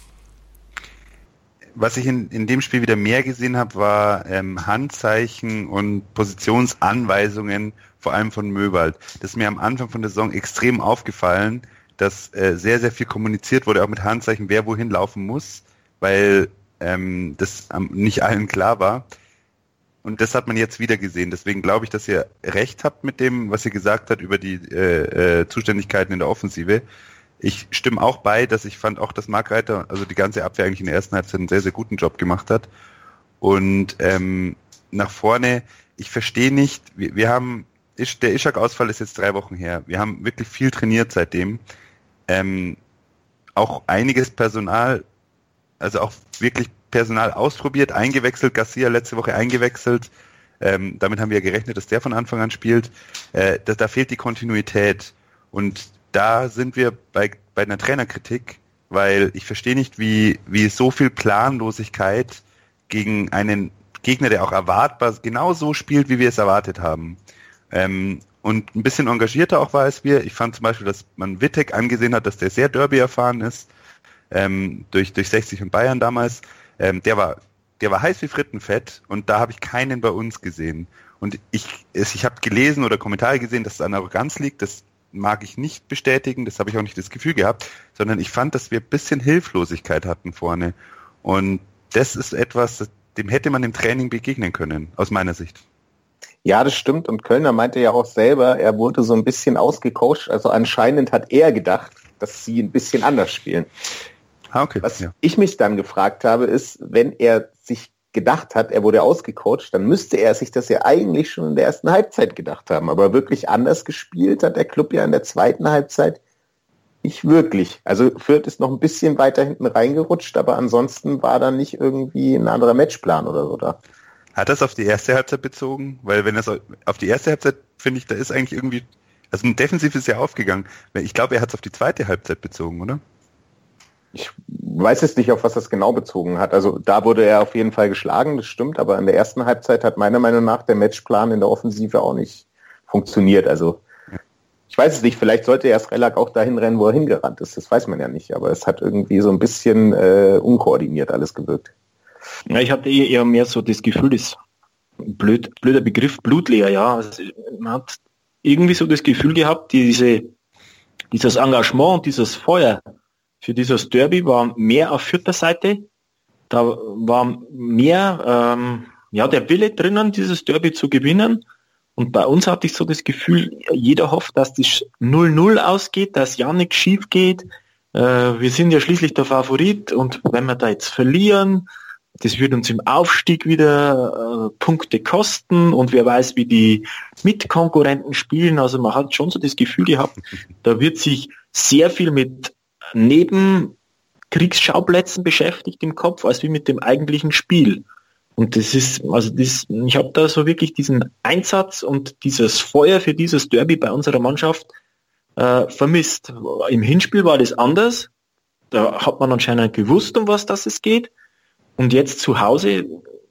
Was ich in, in dem Spiel wieder mehr gesehen habe, war ähm, Handzeichen und Positionsanweisungen, vor allem von Möwald. Das ist mir am Anfang von der Saison extrem aufgefallen, dass äh, sehr, sehr viel kommuniziert wurde, auch mit Handzeichen, wer wohin laufen muss, weil ähm, das ähm, nicht allen klar war. Und das hat man jetzt wieder gesehen. Deswegen glaube ich, dass ihr recht habt mit dem, was ihr gesagt habt über die äh, äh, Zuständigkeiten in der Offensive. Ich stimme auch bei, dass ich fand auch, dass Markreiter, also die ganze Abwehr eigentlich in der ersten Halbzeit einen sehr, sehr guten Job gemacht hat. Und ähm, nach vorne, ich verstehe nicht, wir, wir haben, der Ishak-Ausfall ist jetzt drei Wochen her. Wir haben wirklich viel trainiert seitdem. Ähm, auch einiges Personal, also auch wirklich Personal ausprobiert, eingewechselt, Garcia letzte Woche eingewechselt. Ähm, damit haben wir ja gerechnet, dass der von Anfang an spielt. Äh, da, da fehlt die Kontinuität. Und da sind wir bei, bei einer Trainerkritik, weil ich verstehe nicht, wie, wie so viel Planlosigkeit gegen einen Gegner, der auch erwartbar genau so spielt, wie wir es erwartet haben. Ähm, und ein bisschen engagierter auch war als wir. Ich fand zum Beispiel, dass man Wittek angesehen hat, dass der sehr Derby erfahren ist, ähm, durch, durch sechzig und Bayern damals. Ähm, der war, der war heiß wie Frittenfett und da habe ich keinen bei uns gesehen. Und ich, ich habe gelesen oder Kommentare gesehen, dass es an Arroganz liegt. Das mag ich nicht bestätigen, das habe ich auch nicht das Gefühl gehabt, sondern ich fand, dass wir ein bisschen Hilflosigkeit hatten vorne. Und das ist etwas, dem hätte man im Training begegnen können, aus meiner Sicht. Ja, das stimmt. Und Kölner meinte ja auch selber, er wurde so ein bisschen ausgecoacht. Also anscheinend hat er gedacht, dass sie ein bisschen anders spielen. Ah, okay. Was ja. ich mich dann gefragt habe, ist, wenn er sich gedacht hat, er wurde ausgecoacht, dann müsste er sich das ja eigentlich schon in der ersten Halbzeit gedacht haben. Aber wirklich anders gespielt hat der Club ja in der zweiten Halbzeit nicht wirklich. Also Fürth ist noch ein bisschen weiter hinten reingerutscht, aber ansonsten war da nicht irgendwie ein anderer Matchplan oder so da. Hat das auf die erste Halbzeit bezogen? Weil wenn das auf die erste Halbzeit, finde ich, da ist eigentlich irgendwie, also ein Defensiv ist ja aufgegangen. Ich glaube, er hat es auf die zweite Halbzeit bezogen, oder? Ich weiß jetzt nicht, auf was das genau bezogen hat. Also da wurde er auf jeden Fall geschlagen, das stimmt, aber in der ersten Halbzeit hat meiner Meinung nach der Matchplan in der Offensive auch nicht funktioniert. Also ich weiß es nicht, vielleicht sollte er Srelak auch dahin rennen, wo er hingerannt ist, das weiß man ja nicht, aber es hat irgendwie so ein bisschen äh, unkoordiniert alles gewirkt. Ja, ich hatte eher mehr so das Gefühl, das blöd, blöder Begriff, blutleer, ja. Also man hat irgendwie so das Gefühl gehabt, diese, dieses Engagement und dieses Feuer für dieses Derby war mehr auf Fürther Seite. Da war mehr ähm, ja, der Wille drinnen, dieses Derby zu gewinnen. Und bei uns hatte ich so das Gefühl, jeder hofft, dass das null null ausgeht, dass ja nichts schief geht. Äh, wir sind ja schließlich der Favorit und wenn wir da jetzt verlieren, das wird uns im Aufstieg wieder äh, Punkte kosten und wer weiß, wie die Mitkonkurrenten spielen. Also man hat schon so das Gefühl gehabt, da wird sich sehr viel mit Nebenkriegsschauplätzen beschäftigt im Kopf, als wie mit dem eigentlichen Spiel. Und das ist, also das, ich habe da so wirklich diesen Einsatz und dieses Feuer für dieses Derby bei unserer Mannschaft äh, vermisst. Im Hinspiel war das anders. Da hat man anscheinend gewusst, um was das es geht. Und jetzt zu Hause,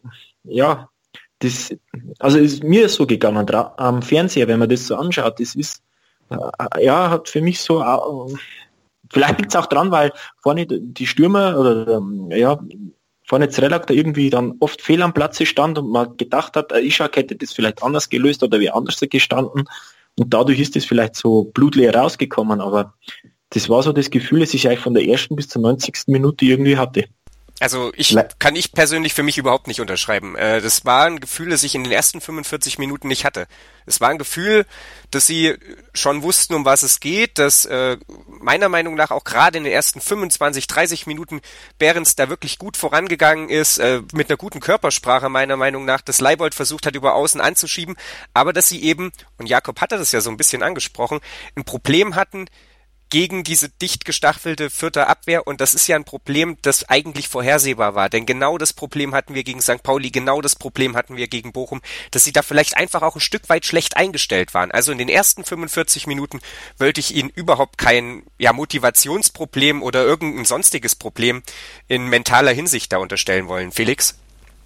ja, das, also ist mir ist so gegangen am Fernseher, wenn man das so anschaut, das ist, äh, ja, hat für mich so, äh, vielleicht liegt es auch dran, weil vorne die Stürmer oder, äh, ja, vorne Srelak da irgendwie dann oft fehl am Platze stand und man gedacht hat, Ishak hätte das vielleicht anders gelöst oder wie anders gestanden und dadurch ist das vielleicht so blutleer rausgekommen, aber das war so das Gefühl, das ich eigentlich von der ersten bis zur neunzigsten Minute irgendwie hatte. Also ich kann ich persönlich für mich überhaupt nicht unterschreiben. Das war ein Gefühl, das ich in den ersten fünfundvierzig Minuten nicht hatte. Es war ein Gefühl, dass sie schon wussten, um was es geht, dass äh, meiner Meinung nach auch gerade in den ersten fünfundzwanzig, dreißig Minuten Behrens da wirklich gut vorangegangen ist, äh, mit einer guten Körpersprache meiner Meinung nach, dass Leibold versucht hat, über außen anzuschieben, aber dass sie eben, und Jakob hatte das ja so ein bisschen angesprochen, ein Problem hatten, gegen diese dicht gestaffelte Fürther Abwehr und das ist ja ein Problem, das eigentlich vorhersehbar war, denn genau das Problem hatten wir gegen Sankt Pauli, genau das Problem hatten wir gegen Bochum, dass sie da vielleicht einfach auch ein Stück weit schlecht eingestellt waren. Also in den ersten fünfundvierzig Minuten wollte ich ihnen überhaupt kein ja, Motivationsproblem oder irgendein sonstiges Problem in mentaler Hinsicht da unterstellen wollen. Felix?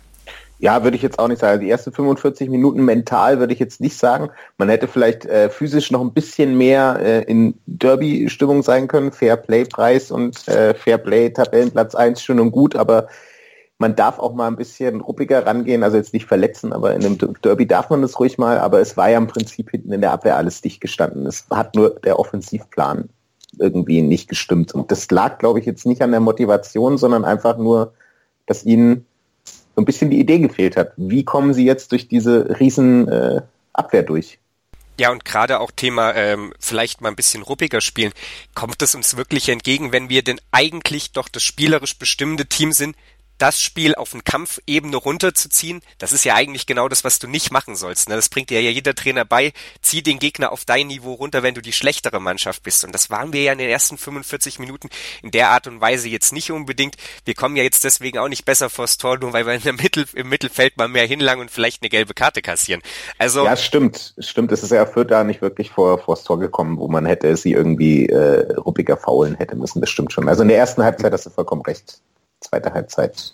Ja, würde ich jetzt auch nicht sagen. Die ersten fünfundvierzig Minuten mental würde ich jetzt nicht sagen. Man hätte vielleicht äh, physisch noch ein bisschen mehr äh, in Derby-Stimmung sein können. Fair-Play-Preis und äh, Fair-Play-Tabellenplatz eins schön und gut, aber man darf auch mal ein bisschen ruppiger rangehen, also jetzt nicht verletzen, aber in einem Derby darf man das ruhig mal, aber es war ja im Prinzip hinten in der Abwehr alles dicht gestanden. Es hat nur der Offensivplan irgendwie nicht gestimmt. Und das lag, glaube ich, jetzt nicht an der Motivation, sondern einfach nur, dass ihnen so ein bisschen die Idee gefehlt hat. Wie kommen sie jetzt durch diese riesen äh, Abwehr durch? Ja, und gerade auch Thema ähm, vielleicht mal ein bisschen ruppiger spielen. Kommt es uns wirklich entgegen, wenn wir denn eigentlich doch das spielerisch bestimmende Team sind, das Spiel auf eine Kampfebene runterzuziehen? Das ist ja eigentlich genau das, was du nicht machen sollst. Ne? Das bringt dir ja jeder Trainer bei. Zieh den Gegner auf dein Niveau runter, wenn du die schlechtere Mannschaft bist. Und das waren wir ja in den ersten fünfundvierzig Minuten in der Art und Weise jetzt nicht unbedingt. Wir kommen ja jetzt deswegen auch nicht besser vors Tor, nur weil wir in der Mittel, im Mittelfeld mal mehr hinlangen und vielleicht eine gelbe Karte kassieren. Also ja, stimmt. Stimmt, es ist ja Fürth da nicht wirklich vor vors Tor gekommen, wo man hätte sie irgendwie äh, ruppiger faulen hätte müssen. Das stimmt schon. Also in der ersten Halbzeit hast du vollkommen recht. Zweite Halbzeit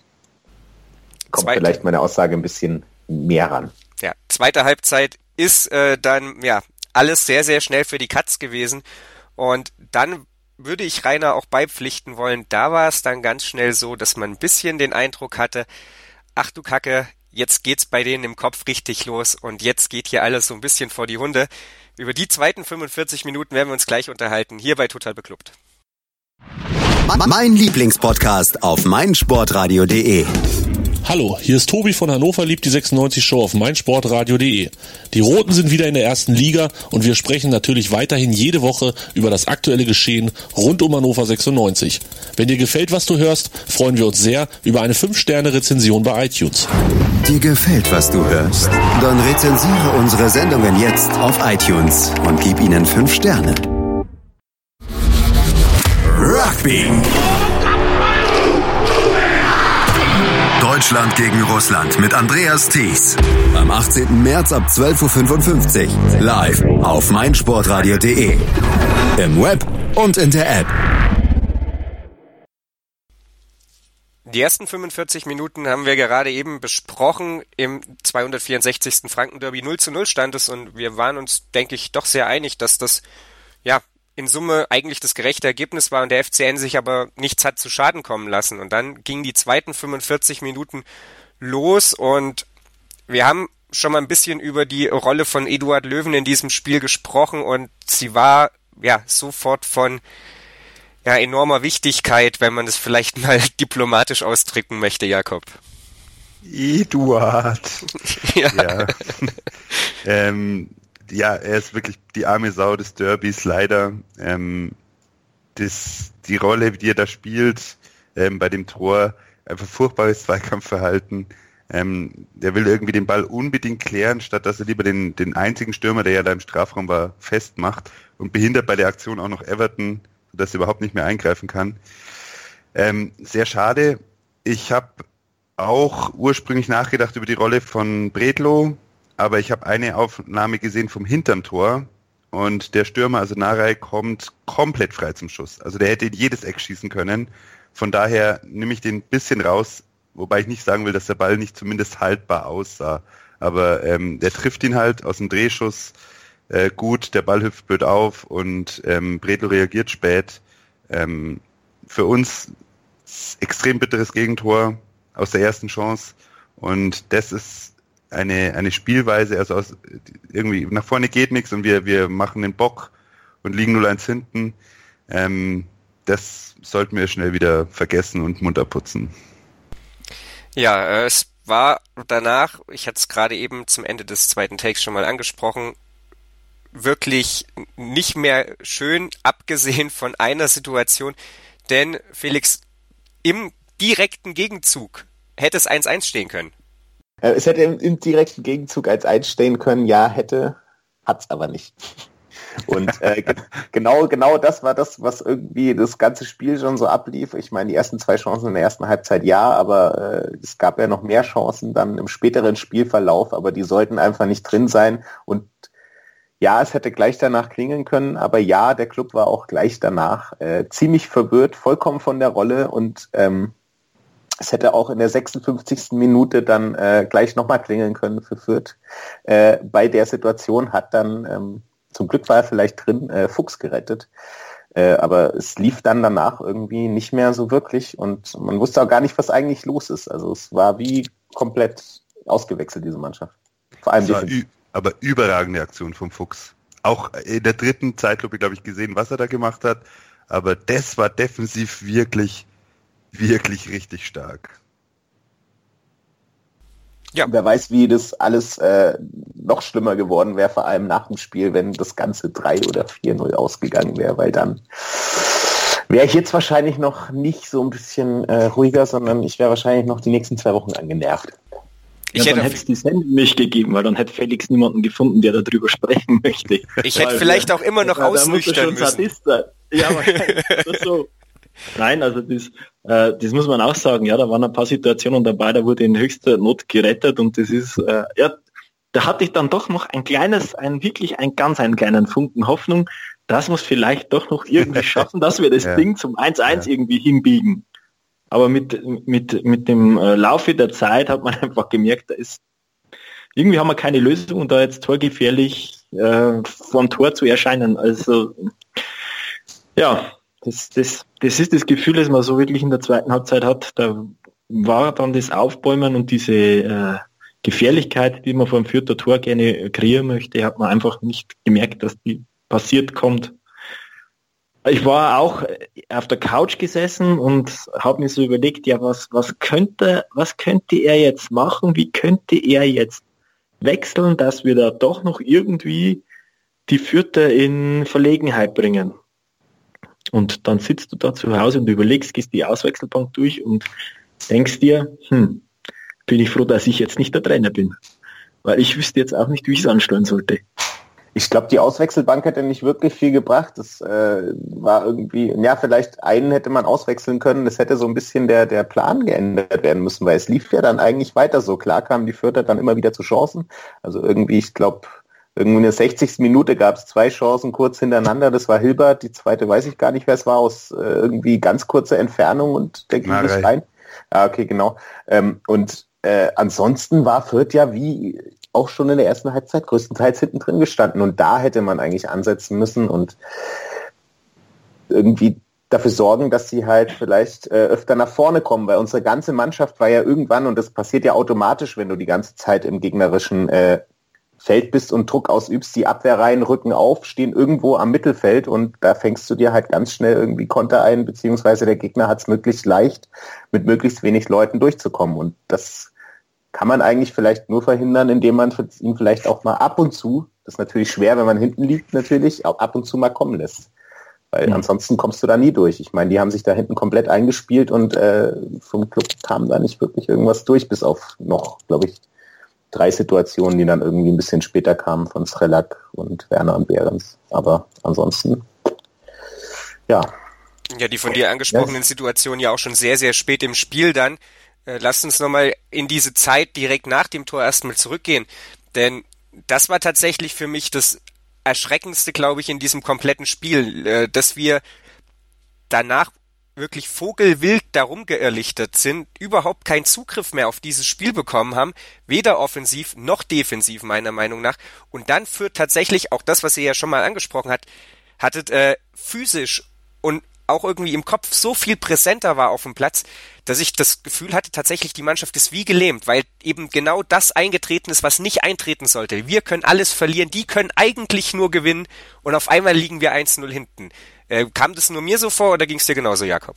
kommt Zweite. Vielleicht meine Aussage ein bisschen mehr ran. Ja, zweite Halbzeit ist äh, dann ja alles sehr, sehr schnell für die Katz gewesen. Und dann würde ich Rainer auch beipflichten wollen, da war es dann ganz schnell so, dass man ein bisschen den Eindruck hatte, ach du Kacke, jetzt geht's bei denen im Kopf richtig los und jetzt geht hier alles so ein bisschen vor die Hunde. Über die zweiten fünfundvierzig Minuten werden wir uns gleich unterhalten, hier bei Total Beklubbt. Mein Lieblingspodcast auf meinsportradio punkt de. Hallo, hier ist Tobi von Hannover liebt die sechsundneunzig Show auf meinsportradio punkt de. Die Roten sind wieder in der ersten Liga und wir sprechen natürlich weiterhin jede Woche über das aktuelle Geschehen rund um Hannover sechsundneunzig. Wenn dir gefällt, was du hörst, freuen wir uns sehr über eine fünf Sterne Rezension bei iTunes. Dir gefällt, was du hörst? Dann rezensiere unsere Sendungen jetzt auf iTunes und gib ihnen fünf Sterne. Rugby. Deutschland gegen Russland mit Andreas Thies. Am achtzehnten März ab zwölf Uhr fünfundfünfzig. Live auf meinsportradio punkt de. Im Web und in der App. Die ersten fünfundvierzig Minuten haben wir gerade eben besprochen. Im zweihundertvierundsechzigsten Franken-Derby null zu null stand es und wir waren uns, denke ich, doch sehr einig, dass das ja in Summe eigentlich das gerechte Ergebnis war und der F C N sich aber nichts hat zu Schaden kommen lassen. Und dann gingen die zweiten fünfundvierzig Minuten los und wir haben schon mal ein bisschen über die Rolle von Eduard Löwen in diesem Spiel gesprochen und sie war ja sofort von ja enormer Wichtigkeit, wenn man es vielleicht mal diplomatisch ausdrücken möchte, Jakob. Eduard. ja. ja. ähm, Ja, er ist wirklich die arme Sau des Derbys, leider. Ähm, das, die Rolle, die er da spielt, ähm, bei dem Tor, einfach furchtbares Zweikampfverhalten. Ähm, der will irgendwie den Ball unbedingt klären, statt dass er lieber den, den einzigen Stürmer, der ja da im Strafraum war, festmacht und behindert bei der Aktion auch noch Everton, sodass er überhaupt nicht mehr eingreifen kann. Ähm, sehr schade. Ich habe auch ursprünglich nachgedacht über die Rolle von Bredlow, aber ich habe eine Aufnahme gesehen vom hinterm Tor und der Stürmer, also Narei, kommt komplett frei zum Schuss. Also der hätte in jedes Eck schießen können. Von daher nehme ich den ein bisschen raus, wobei ich nicht sagen will, dass der Ball nicht zumindest haltbar aussah. Aber ähm, der trifft ihn halt aus dem Drehschuss äh, gut, der Ball hüpft blöd auf und ähm, Bredlow reagiert spät. Ähm, für uns extrem bitteres Gegentor aus der ersten Chance und das ist eine eine Spielweise, also aus, irgendwie nach vorne geht nichts und wir wir machen den Bock und liegen null eins hinten. Ähm, das sollten wir schnell wieder vergessen und munter putzen. Ja, es war danach, ich hatte es gerade eben zum Ende des zweiten Takes schon mal angesprochen, wirklich nicht mehr schön, abgesehen von einer Situation, denn Felix, im direkten Gegenzug hätte es eins eins stehen können. Es hätte im, im direkten Gegenzug als eins stehen können, ja, hätte, hat's aber nicht. Und äh, ge- genau genau das war das, was irgendwie das ganze Spiel schon so ablief. Ich meine, die ersten zwei Chancen in der ersten Halbzeit ja, aber äh, es gab ja noch mehr Chancen dann im späteren Spielverlauf, aber die sollten einfach nicht drin sein. Und ja, es hätte gleich danach klingeln können, aber ja, der Club war auch gleich danach äh, ziemlich verwirrt, vollkommen von der Rolle und ähm, es hätte auch in der sechsundfünfzigsten Minute dann äh, gleich nochmal klingeln können für Fürth. Äh, bei der Situation hat dann, ähm, zum Glück war er vielleicht drin, äh, Fuchs gerettet. Äh, aber es lief dann danach irgendwie nicht mehr so wirklich und man wusste auch gar nicht, was eigentlich los ist. Also es war wie komplett ausgewechselt, diese Mannschaft. Vor allem ü- aber überragende Aktion vom Fuchs. Auch in der dritten Zeitlupe, glaube ich, gesehen, was er da gemacht hat. Aber das war defensiv wirklich wirklich richtig stark. Ja. Wer weiß, wie das alles äh, noch schlimmer geworden wäre, vor allem nach dem Spiel, wenn das Ganze drei oder vier null ausgegangen wäre, weil dann wäre ich jetzt wahrscheinlich noch nicht so ein bisschen äh, ruhiger, sondern ich wäre wahrscheinlich noch die nächsten zwei Wochen angenervt. Ich ja, dann hätte es die Sendung nicht gegeben, weil dann hätte Felix niemanden gefunden, der darüber sprechen möchte. Ich hätte vielleicht auch immer noch ja, ausnüchtern müssen. Ja, wahrscheinlich. so. Nein, also das, äh, das muss man auch sagen, ja, da waren ein paar Situationen dabei, da wurde in höchster Not gerettet und das ist, äh, ja, da hatte ich dann doch noch ein kleines, ein wirklich ein ganz einen kleinen Funken Hoffnung, das muss vielleicht doch noch irgendwie schaffen, dass wir das ja. Ding zum eins eins ja. irgendwie hinbiegen. Aber mit, mit, mit dem äh, Laufe der Zeit hat man einfach gemerkt, da ist, irgendwie haben wir keine Lösung und da jetzt torgefährlich äh, vorm Tor zu erscheinen. Also, ja, Das, das, das ist das Gefühl, das man so wirklich in der zweiten Halbzeit hat. Da war dann das Aufbäumen und diese äh, Gefährlichkeit, die man vom Fürther Tor gerne kreieren möchte, hat man einfach nicht gemerkt, dass die passiert kommt. Ich war auch auf der Couch gesessen und habe mir so überlegt, ja, was, was könnte, was könnte er jetzt machen? Wie könnte er jetzt wechseln, dass wir da doch noch irgendwie die Fürther in Verlegenheit bringen? Und dann sitzt du da zu Hause und überlegst, gehst die Auswechselbank durch und denkst dir, hm, bin ich froh, dass ich jetzt nicht der Trainer bin. Weil ich wüsste jetzt auch nicht, wie ich es anstellen sollte. Ich glaube, die Auswechselbank hätte nicht wirklich viel gebracht. Das äh, war irgendwie, ja, vielleicht einen hätte man auswechseln können. Das hätte so ein bisschen der, der Plan geändert werden müssen, weil es lief ja dann eigentlich weiter so. Klar kamen die Fürther dann immer wieder zu Chancen. Also irgendwie, ich glaube, irgendwie in der sechzigsten Minute gab es zwei Chancen kurz hintereinander. Das war Hilbert, die zweite weiß ich gar nicht, wer es war, aus äh, irgendwie ganz kurzer Entfernung und der ging nicht rein. Ja, okay, genau. Ähm, und äh, ansonsten war Fürth ja wie auch schon in der ersten Halbzeit größtenteils hinten drin gestanden. Und da hätte man eigentlich ansetzen müssen und irgendwie dafür sorgen, dass sie halt vielleicht äh, öfter nach vorne kommen, weil unsere ganze Mannschaft war ja irgendwann, und das passiert ja automatisch, wenn du die ganze Zeit im gegnerischen äh, Feld bist und Druck ausübst, die Abwehrreihen rücken auf, stehen irgendwo am Mittelfeld und da fängst du dir halt ganz schnell irgendwie Konter ein, beziehungsweise der Gegner hat es möglichst leicht, mit möglichst wenig Leuten durchzukommen. Und das kann man eigentlich vielleicht nur verhindern, indem man ihn vielleicht auch mal ab und zu, das ist natürlich schwer, wenn man hinten liegt natürlich, auch ab und zu mal kommen lässt. Weil mhm. ansonsten kommst du da nie durch. Ich meine, die haben sich da hinten komplett eingespielt und äh, vom Club kam da nicht wirklich irgendwas durch, bis auf noch, glaube ich, drei Situationen, die dann irgendwie ein bisschen später kamen von Srelak und Werner und Behrens. Aber ansonsten, ja. Ja, die von dir angesprochenen yes. Situationen ja auch schon sehr, sehr spät im Spiel dann. Äh, lasst uns nochmal in diese Zeit direkt nach dem Tor erstmal zurückgehen. Denn das war tatsächlich für mich das Erschreckendste, glaube ich, in diesem kompletten Spiel, äh, dass wir danach wirklich vogelwild darum geirrlichtert sind, überhaupt keinen Zugriff mehr auf dieses Spiel bekommen haben, weder offensiv noch defensiv meiner Meinung nach. Und dann führt tatsächlich auch das, was ihr ja schon mal angesprochen habt, hattet äh, physisch und auch irgendwie im Kopf so viel präsenter war auf dem Platz, dass ich das Gefühl hatte, tatsächlich die Mannschaft ist wie gelähmt, weil eben genau das eingetreten ist, was nicht eintreten sollte. Wir können alles verlieren, die können eigentlich nur gewinnen und auf einmal liegen wir eins null hinten. Äh, kam das nur mir so vor oder ging es dir genauso, Jakob?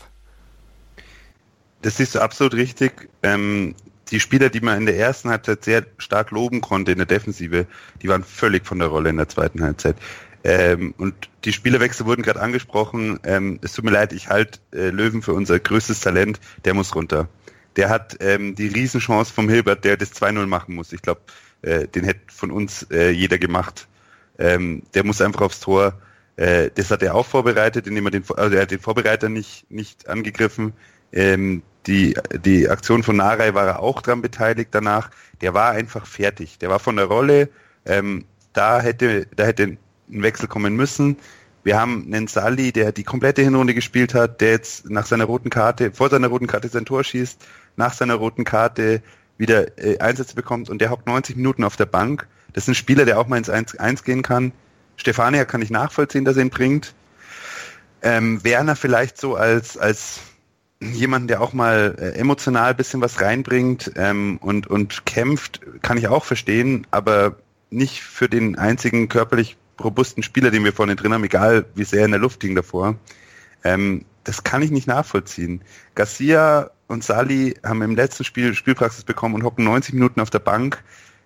Das siehst du absolut richtig. Ähm, die Spieler, die man in der ersten Halbzeit sehr stark loben konnte in der Defensive, die waren völlig von der Rolle in der zweiten Halbzeit. Ähm, und die Spielerwechsel wurden gerade angesprochen. Ähm, es tut mir leid, ich halte äh, Löwen für unser größtes Talent. Der muss runter. Der hat ähm, die Riesenchance vom Hilbert, der das zwei null machen muss. Ich glaube, äh, den hätte von uns äh, jeder gemacht. Ähm, der muss einfach aufs Tor. Äh, das hat er auch vorbereitet, indem er den, also er hat den Vorbereiter nicht nicht angegriffen. Ähm, die die Aktion von Narei war er auch dran beteiligt danach. Der war einfach fertig. Der war von der Rolle. Ähm, da hätte da hätte ein Wechsel kommen müssen. Wir haben einen Sali, der die komplette Hinrunde gespielt hat, der jetzt nach seiner roten Karte, vor seiner roten Karte sein Tor schießt, nach seiner roten Karte wieder äh, Einsätze bekommt und der hockt neunzig Minuten auf der Bank. Das ist ein Spieler, der auch mal ins eins eins gehen kann. Stefania kann ich nachvollziehen, dass er ihn bringt. Ähm, Werner vielleicht so als als jemanden, der auch mal äh, emotional ein bisschen was reinbringt ähm, und und kämpft, kann ich auch verstehen, aber nicht für den einzigen körperlich robusten Spieler, den wir vorne drin haben, egal wie sehr in der Luft hing davor. Ähm, das kann ich nicht nachvollziehen. Garcia und Sali haben im letzten Spiel Spielpraxis bekommen und hocken neunzig Minuten auf der Bank.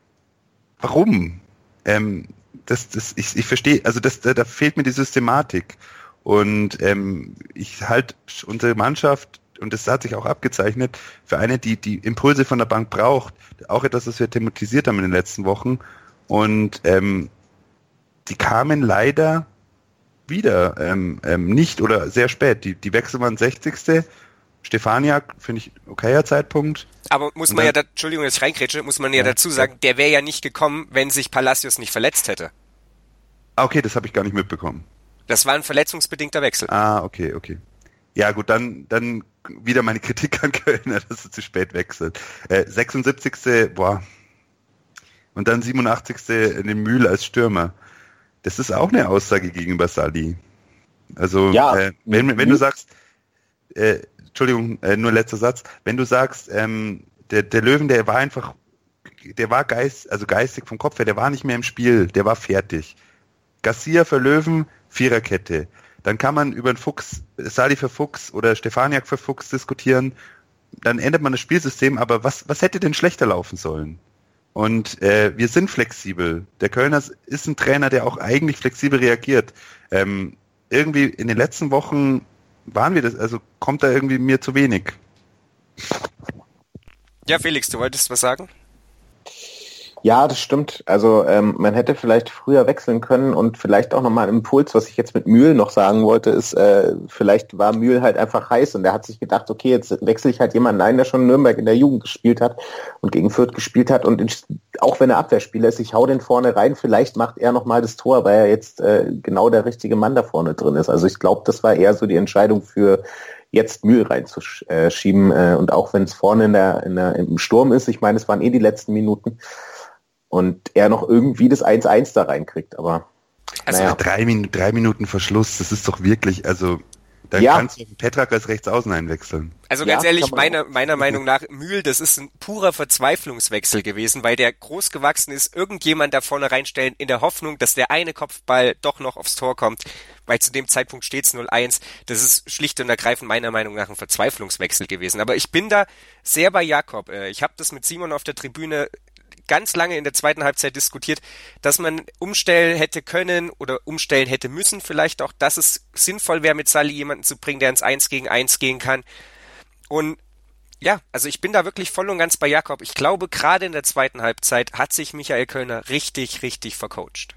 Warum? Ähm, das, das, ich, ich verstehe, also das, da, da fehlt mir die Systematik. Und ähm, ich halte unsere Mannschaft, und das hat sich auch abgezeichnet, für eine, die die Impulse von der Bank braucht. Auch etwas, was wir thematisiert haben in den letzten Wochen. Und ähm, die kamen leider wieder ähm, ähm, nicht oder sehr spät. Die, die Wechsel waren sechzigste Stefaniak, finde ich, okayer Zeitpunkt. Aber muss man dann, ja, da, Entschuldigung, jetzt reinkrätsche, muss man ja, ja dazu sagen, der wäre ja nicht gekommen, wenn sich Palacios nicht verletzt hätte. Ah, okay, das habe ich gar nicht mitbekommen. Das war ein verletzungsbedingter Wechsel. Ah, okay, okay. Ja gut, dann dann wieder meine Kritik an Kölner, dass er zu spät wechselt. Äh, sechsundsiebzigste Boah. Und dann siebenundachtzigste in den Mühl als Stürmer. Das ist auch eine Aussage gegenüber Sali. Also, ja, äh, wenn, wenn du sagst, äh, Entschuldigung, äh, nur letzter Satz, wenn du sagst, ähm, der, der Löwen, der war einfach, der war geist, also geistig vom Kopf her, der war nicht mehr im Spiel, der war fertig. Garcia für Löwen, Viererkette. Dann kann man über einen Fuchs, Sali für Fuchs oder Stefaniak für Fuchs diskutieren. Dann ändert man das Spielsystem, aber was, was hätte denn schlechter laufen sollen? Und äh, wir sind flexibel. Der Kölner ist ein Trainer, der auch eigentlich flexibel reagiert. Ähm, irgendwie in den letzten Wochen waren wir das, also kommt da irgendwie mir zu wenig. Ja, Felix, du wolltest was sagen? Ja, das stimmt. Also ähm, man hätte vielleicht früher wechseln können und vielleicht auch nochmal einen Impuls, was ich jetzt mit Mühl noch sagen wollte, ist, äh, vielleicht war Mühl halt einfach heiß und er hat sich gedacht, okay, jetzt wechsle ich halt jemanden ein, der schon in Nürnberg in der Jugend gespielt hat und gegen Fürth gespielt hat und in, auch wenn er Abwehrspieler ist, ich hau den vorne rein, vielleicht macht er nochmal das Tor, weil er jetzt äh, genau der richtige Mann da vorne drin ist. Also ich glaube, das war eher so die Entscheidung für jetzt Mühl reinzuschieben äh, und auch wenn es vorne in der, in der, im Sturm ist, ich meine, es waren eh die letzten Minuten, und er noch irgendwie das eins eins da reinkriegt, aber also naja. drei, Min- drei Minuten Verschluss, das ist doch wirklich, also da ja. kannst du Petrak als Rechtsaußen einwechseln. Also ganz ja, ehrlich, meiner, meiner Meinung nach, Mühl, das ist ein purer Verzweiflungswechsel gewesen, weil der groß gewachsen ist, irgendjemand da vorne reinstellen, in der Hoffnung, dass der eine Kopfball doch noch aufs Tor kommt, weil zu dem Zeitpunkt steht's null eins. Das ist schlicht und ergreifend meiner Meinung nach ein Verzweiflungswechsel gewesen. Aber ich bin da sehr bei Jakob. Ich habe das mit Simon auf der Tribüne ganz lange in der zweiten Halbzeit diskutiert, dass man umstellen hätte können oder umstellen hätte müssen vielleicht auch, dass es sinnvoll wäre, mit Sali jemanden zu bringen, der ins eins gegen eins gehen kann. Und ja, also ich bin da wirklich voll und ganz bei Jakob. Ich glaube, gerade in der zweiten Halbzeit hat sich Michael Kölner richtig, richtig vercoacht.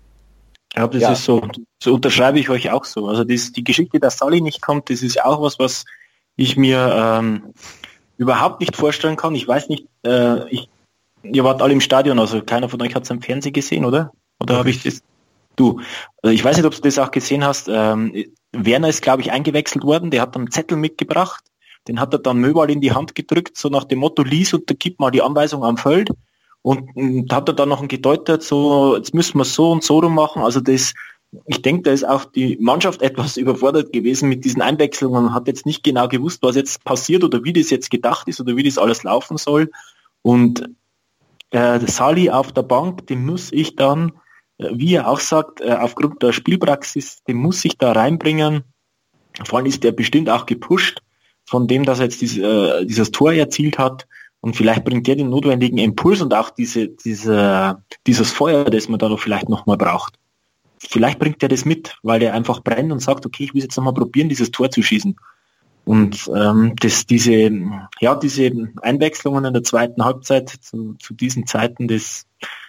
Ja, das Ja. ist so, so unterschreibe ich euch auch so. Also das, die Geschichte, dass Sali nicht kommt, das ist auch was, was ich mir ähm, überhaupt nicht vorstellen kann. Ich weiß nicht, äh, ich ihr wart alle im Stadion, also keiner von euch hat es am Fernsehen gesehen, oder? Oder habe ich das? Du. Also ich weiß nicht, ob du das auch gesehen hast. Ähm, Werner ist, glaube ich, eingewechselt worden. Der hat einen Zettel mitgebracht. Den hat er dann Möwald in die Hand gedrückt, so nach dem Motto, lies und gib mal die Anweisung am Feld. Und, und hat er dann noch gedeutet, so, jetzt müssen wir so und so rum machen. Also das, ich denke, da ist auch die Mannschaft etwas überfordert gewesen mit diesen Einwechslungen. Man hat jetzt nicht genau gewusst, was jetzt passiert oder wie das jetzt gedacht ist oder wie das alles laufen soll. Und Äh, Sali auf der Bank, den muss ich dann, äh, wie er auch sagt, äh, aufgrund der Spielpraxis, den muss ich da reinbringen. Vor allem ist der bestimmt auch gepusht von dem, dass er jetzt dies, äh, dieses Tor erzielt hat und vielleicht bringt der den notwendigen Impuls und auch diese, diese, dieses Feuer, das man da noch vielleicht nochmal braucht. Vielleicht bringt er das mit, weil der einfach brennt und sagt, okay, ich will jetzt nochmal probieren, dieses Tor zu schießen. Und ähm, das, diese, ja, diese Einwechslungen in der zweiten Halbzeit zu, zu diesen Zeiten, das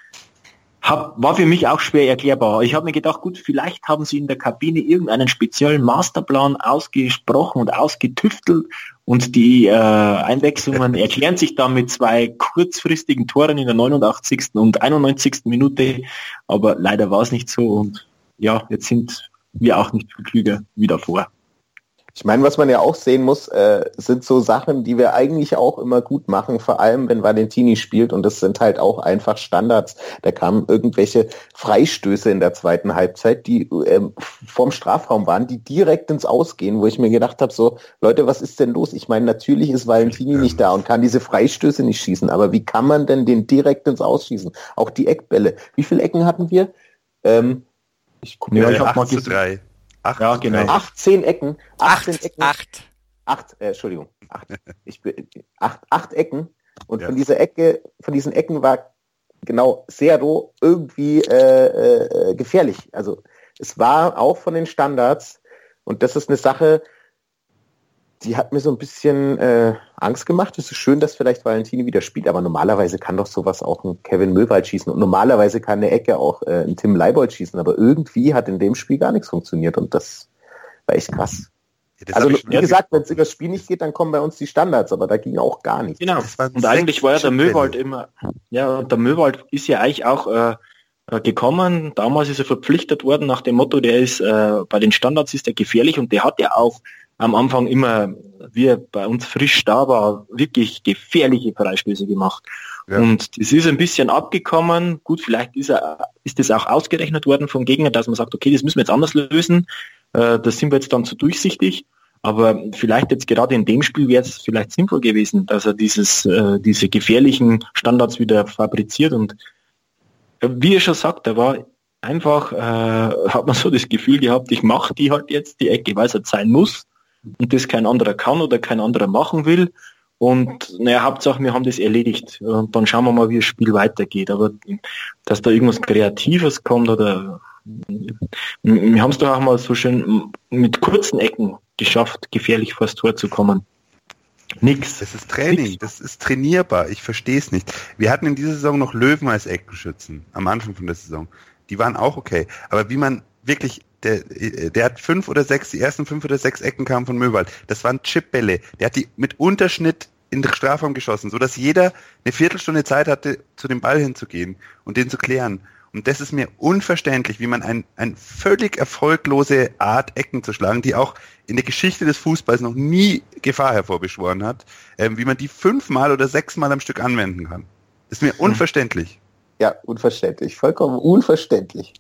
hab, war für mich auch schwer erklärbar. Ich habe mir gedacht, gut, vielleicht haben sie in der Kabine irgendeinen speziellen Masterplan ausgesprochen und ausgetüftelt und die äh, Einwechslungen erklären sich dann mit zwei kurzfristigen Toren in der neunundachtzigsten und einundneunzigsten Minute, aber leider war es nicht so und ja, jetzt sind wir auch nicht viel klüger wie davor. Ich meine, was man ja auch sehen muss, äh, sind so Sachen, die wir eigentlich auch immer gut machen, vor allem wenn Valentini spielt und das sind halt auch einfach Standards. Da kamen irgendwelche Freistöße in der zweiten Halbzeit, die äh, vorm Strafraum waren, die direkt ins Ausgehen, wo ich mir gedacht habe, so, Leute, was ist denn los? Ich meine, natürlich ist Valentini nicht da und kann diese Freistöße nicht schießen, aber wie kann man denn den direkt ins Ausschießen? Auch die Eckbälle. Wie viele Ecken hatten wir? Ähm, ich gucke Ja, mal, ich ich acht mal zu drei. Acht ja, genau. achtzehn Ecken. achtzehn Acht, Ecken. acht. Acht, äh, Entschuldigung. Acht. Ich bin, acht, acht Ecken. Und Ja. von dieser Ecke, von diesen Ecken war genau Zero irgendwie äh, äh, gefährlich. Also es war auch von den Standards und das ist eine Sache, die hat mir so ein bisschen äh, Angst gemacht. Es ist schön, dass vielleicht Valentini wieder spielt, aber normalerweise kann doch sowas auch ein Kevin Möwald schießen und normalerweise kann eine Ecke auch äh, ein Tim Leibold schießen, aber irgendwie hat in dem Spiel gar nichts funktioniert und das war echt krass. Ja, das Also hab ich wie gesagt, wenn es über das Spiel nicht geht, dann kommen bei uns die Standards, aber da ging auch gar nichts. Genau. Das waren Und eigentlich war ja der sechs Möwald Chipbälle. immer, ja, und der Möwald ist ja eigentlich auch äh, gekommen. Damals ist er verpflichtet worden nach dem Motto, der ist äh, bei den Standards ist er gefährlich und der hat ja auch am Anfang immer, wie er bei uns frisch da war, wirklich gefährliche Freistöße gemacht. Ja. Und das ist ein bisschen abgekommen. Gut, vielleicht ist er, ist das auch ausgerechnet worden vom Gegner, dass man sagt, okay, das müssen wir jetzt anders lösen. Äh, das sind wir jetzt dann zu durchsichtig. Aber vielleicht jetzt gerade in dem Spiel wäre es vielleicht sinnvoll gewesen, dass er dieses, äh, diese gefährlichen Standards wieder fabriziert. Und äh, wie er schon sagt, er war einfach äh, hat man so das Gefühl gehabt, ich mache die halt jetzt, die Ecke, weil es halt sein muss und das kein anderer kann oder kein anderer machen will. Und naja, Hauptsache, wir haben das erledigt. Und dann schauen wir mal, wie das Spiel weitergeht. Aber dass da irgendwas Kreatives kommt oder wir haben es doch auch mal so schön mit kurzen Ecken geschafft, gefährlich vors Tor zu kommen. Nix. Das ist Training, Nix. Das ist trainierbar. Ich verstehe es nicht. Wir hatten in dieser Saison noch Löwen als Eckenschützen, am Anfang von der Saison. Die waren auch okay. Aber wie man wirklich, der, der hat fünf oder sechs, die ersten fünf oder sechs Ecken kamen von Möwald. Das waren Chipbälle. Der hat die mit Unterschnitt in den Strafraum geschossen, sodass jeder eine Viertelstunde Zeit hatte, zu dem Ball hinzugehen und den zu klären. Und das ist mir unverständlich, wie man ein, ein völlig erfolglose Art, Ecken zu schlagen, die auch in der Geschichte des Fußballs noch nie Gefahr hervorbeschworen hat, ähm, wie man die fünfmal oder sechsmal am Stück anwenden kann. Das ist mir unverständlich. Ja, unverständlich. Vollkommen unverständlich.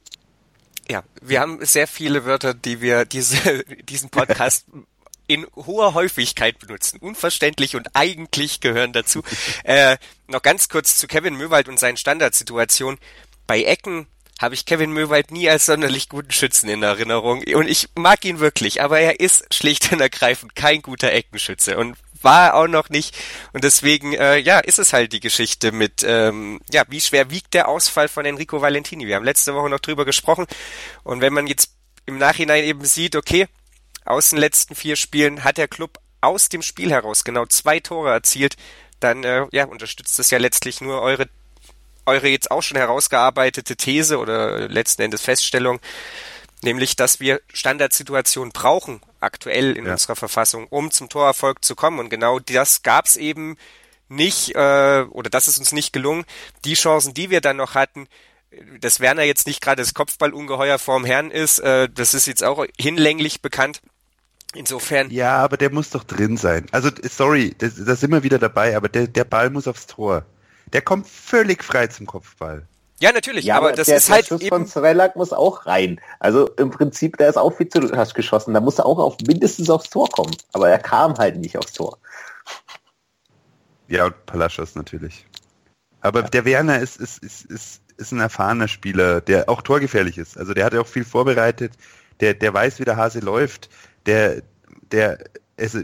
Ja, wir haben sehr viele Wörter, die wir diese, diesen Podcast in hoher Häufigkeit benutzen. Unverständlich und eigentlich gehören dazu. Äh, noch ganz kurz zu Kevin Möwald und seinen Standardsituationen. Bei Ecken habe ich Kevin Möwald nie als sonderlich guten Schützen in Erinnerung. Und ich mag ihn wirklich, aber er ist schlicht und ergreifend kein guter Eckenschütze und war auch noch nicht. Und deswegen, äh, ja, ist es halt die Geschichte mit, ähm, ja, wie schwer wiegt der Ausfall von Enrico Valentini? Wir haben letzte Woche noch drüber gesprochen. Und wenn man jetzt im Nachhinein eben sieht, okay, aus den letzten vier Spielen hat der Club aus dem Spiel heraus genau zwei Tore erzielt, dann, äh, ja, unterstützt das ja letztlich nur eure eure jetzt auch schon herausgearbeitete These oder letzten Endes Feststellung, nämlich, dass wir Standardsituationen brauchen, aktuell in ja. unserer Verfassung, um zum Torerfolg zu kommen. Und genau das gab's eben nicht, äh, oder das ist uns nicht gelungen. Die Chancen, die wir dann noch hatten, dass Werner jetzt nicht gerade das Kopfballungeheuer vorm Herrn ist, äh, das ist jetzt auch hinlänglich bekannt. Insofern. Ja, aber der muss doch drin sein. Also, sorry, da sind wir wieder dabei, aber der, der Ball muss aufs Tor. Der kommt völlig frei zum Kopfball. Ja, natürlich, ja, aber, aber das der, ist der halt Schuss eben... von Zrelak muss auch rein. Also im Prinzip, der ist auch viel zu hast geschossen. Da muss er auch auf mindestens aufs Tor kommen. Aber er kam halt nicht aufs Tor. Ja, und Palacios natürlich. Aber ja. der Werner ist, ist, ist, ist, ist ein erfahrener Spieler, der auch torgefährlich ist. Also der hat ja auch viel vorbereitet. Der, der weiß, wie der Hase läuft. Der, der, es,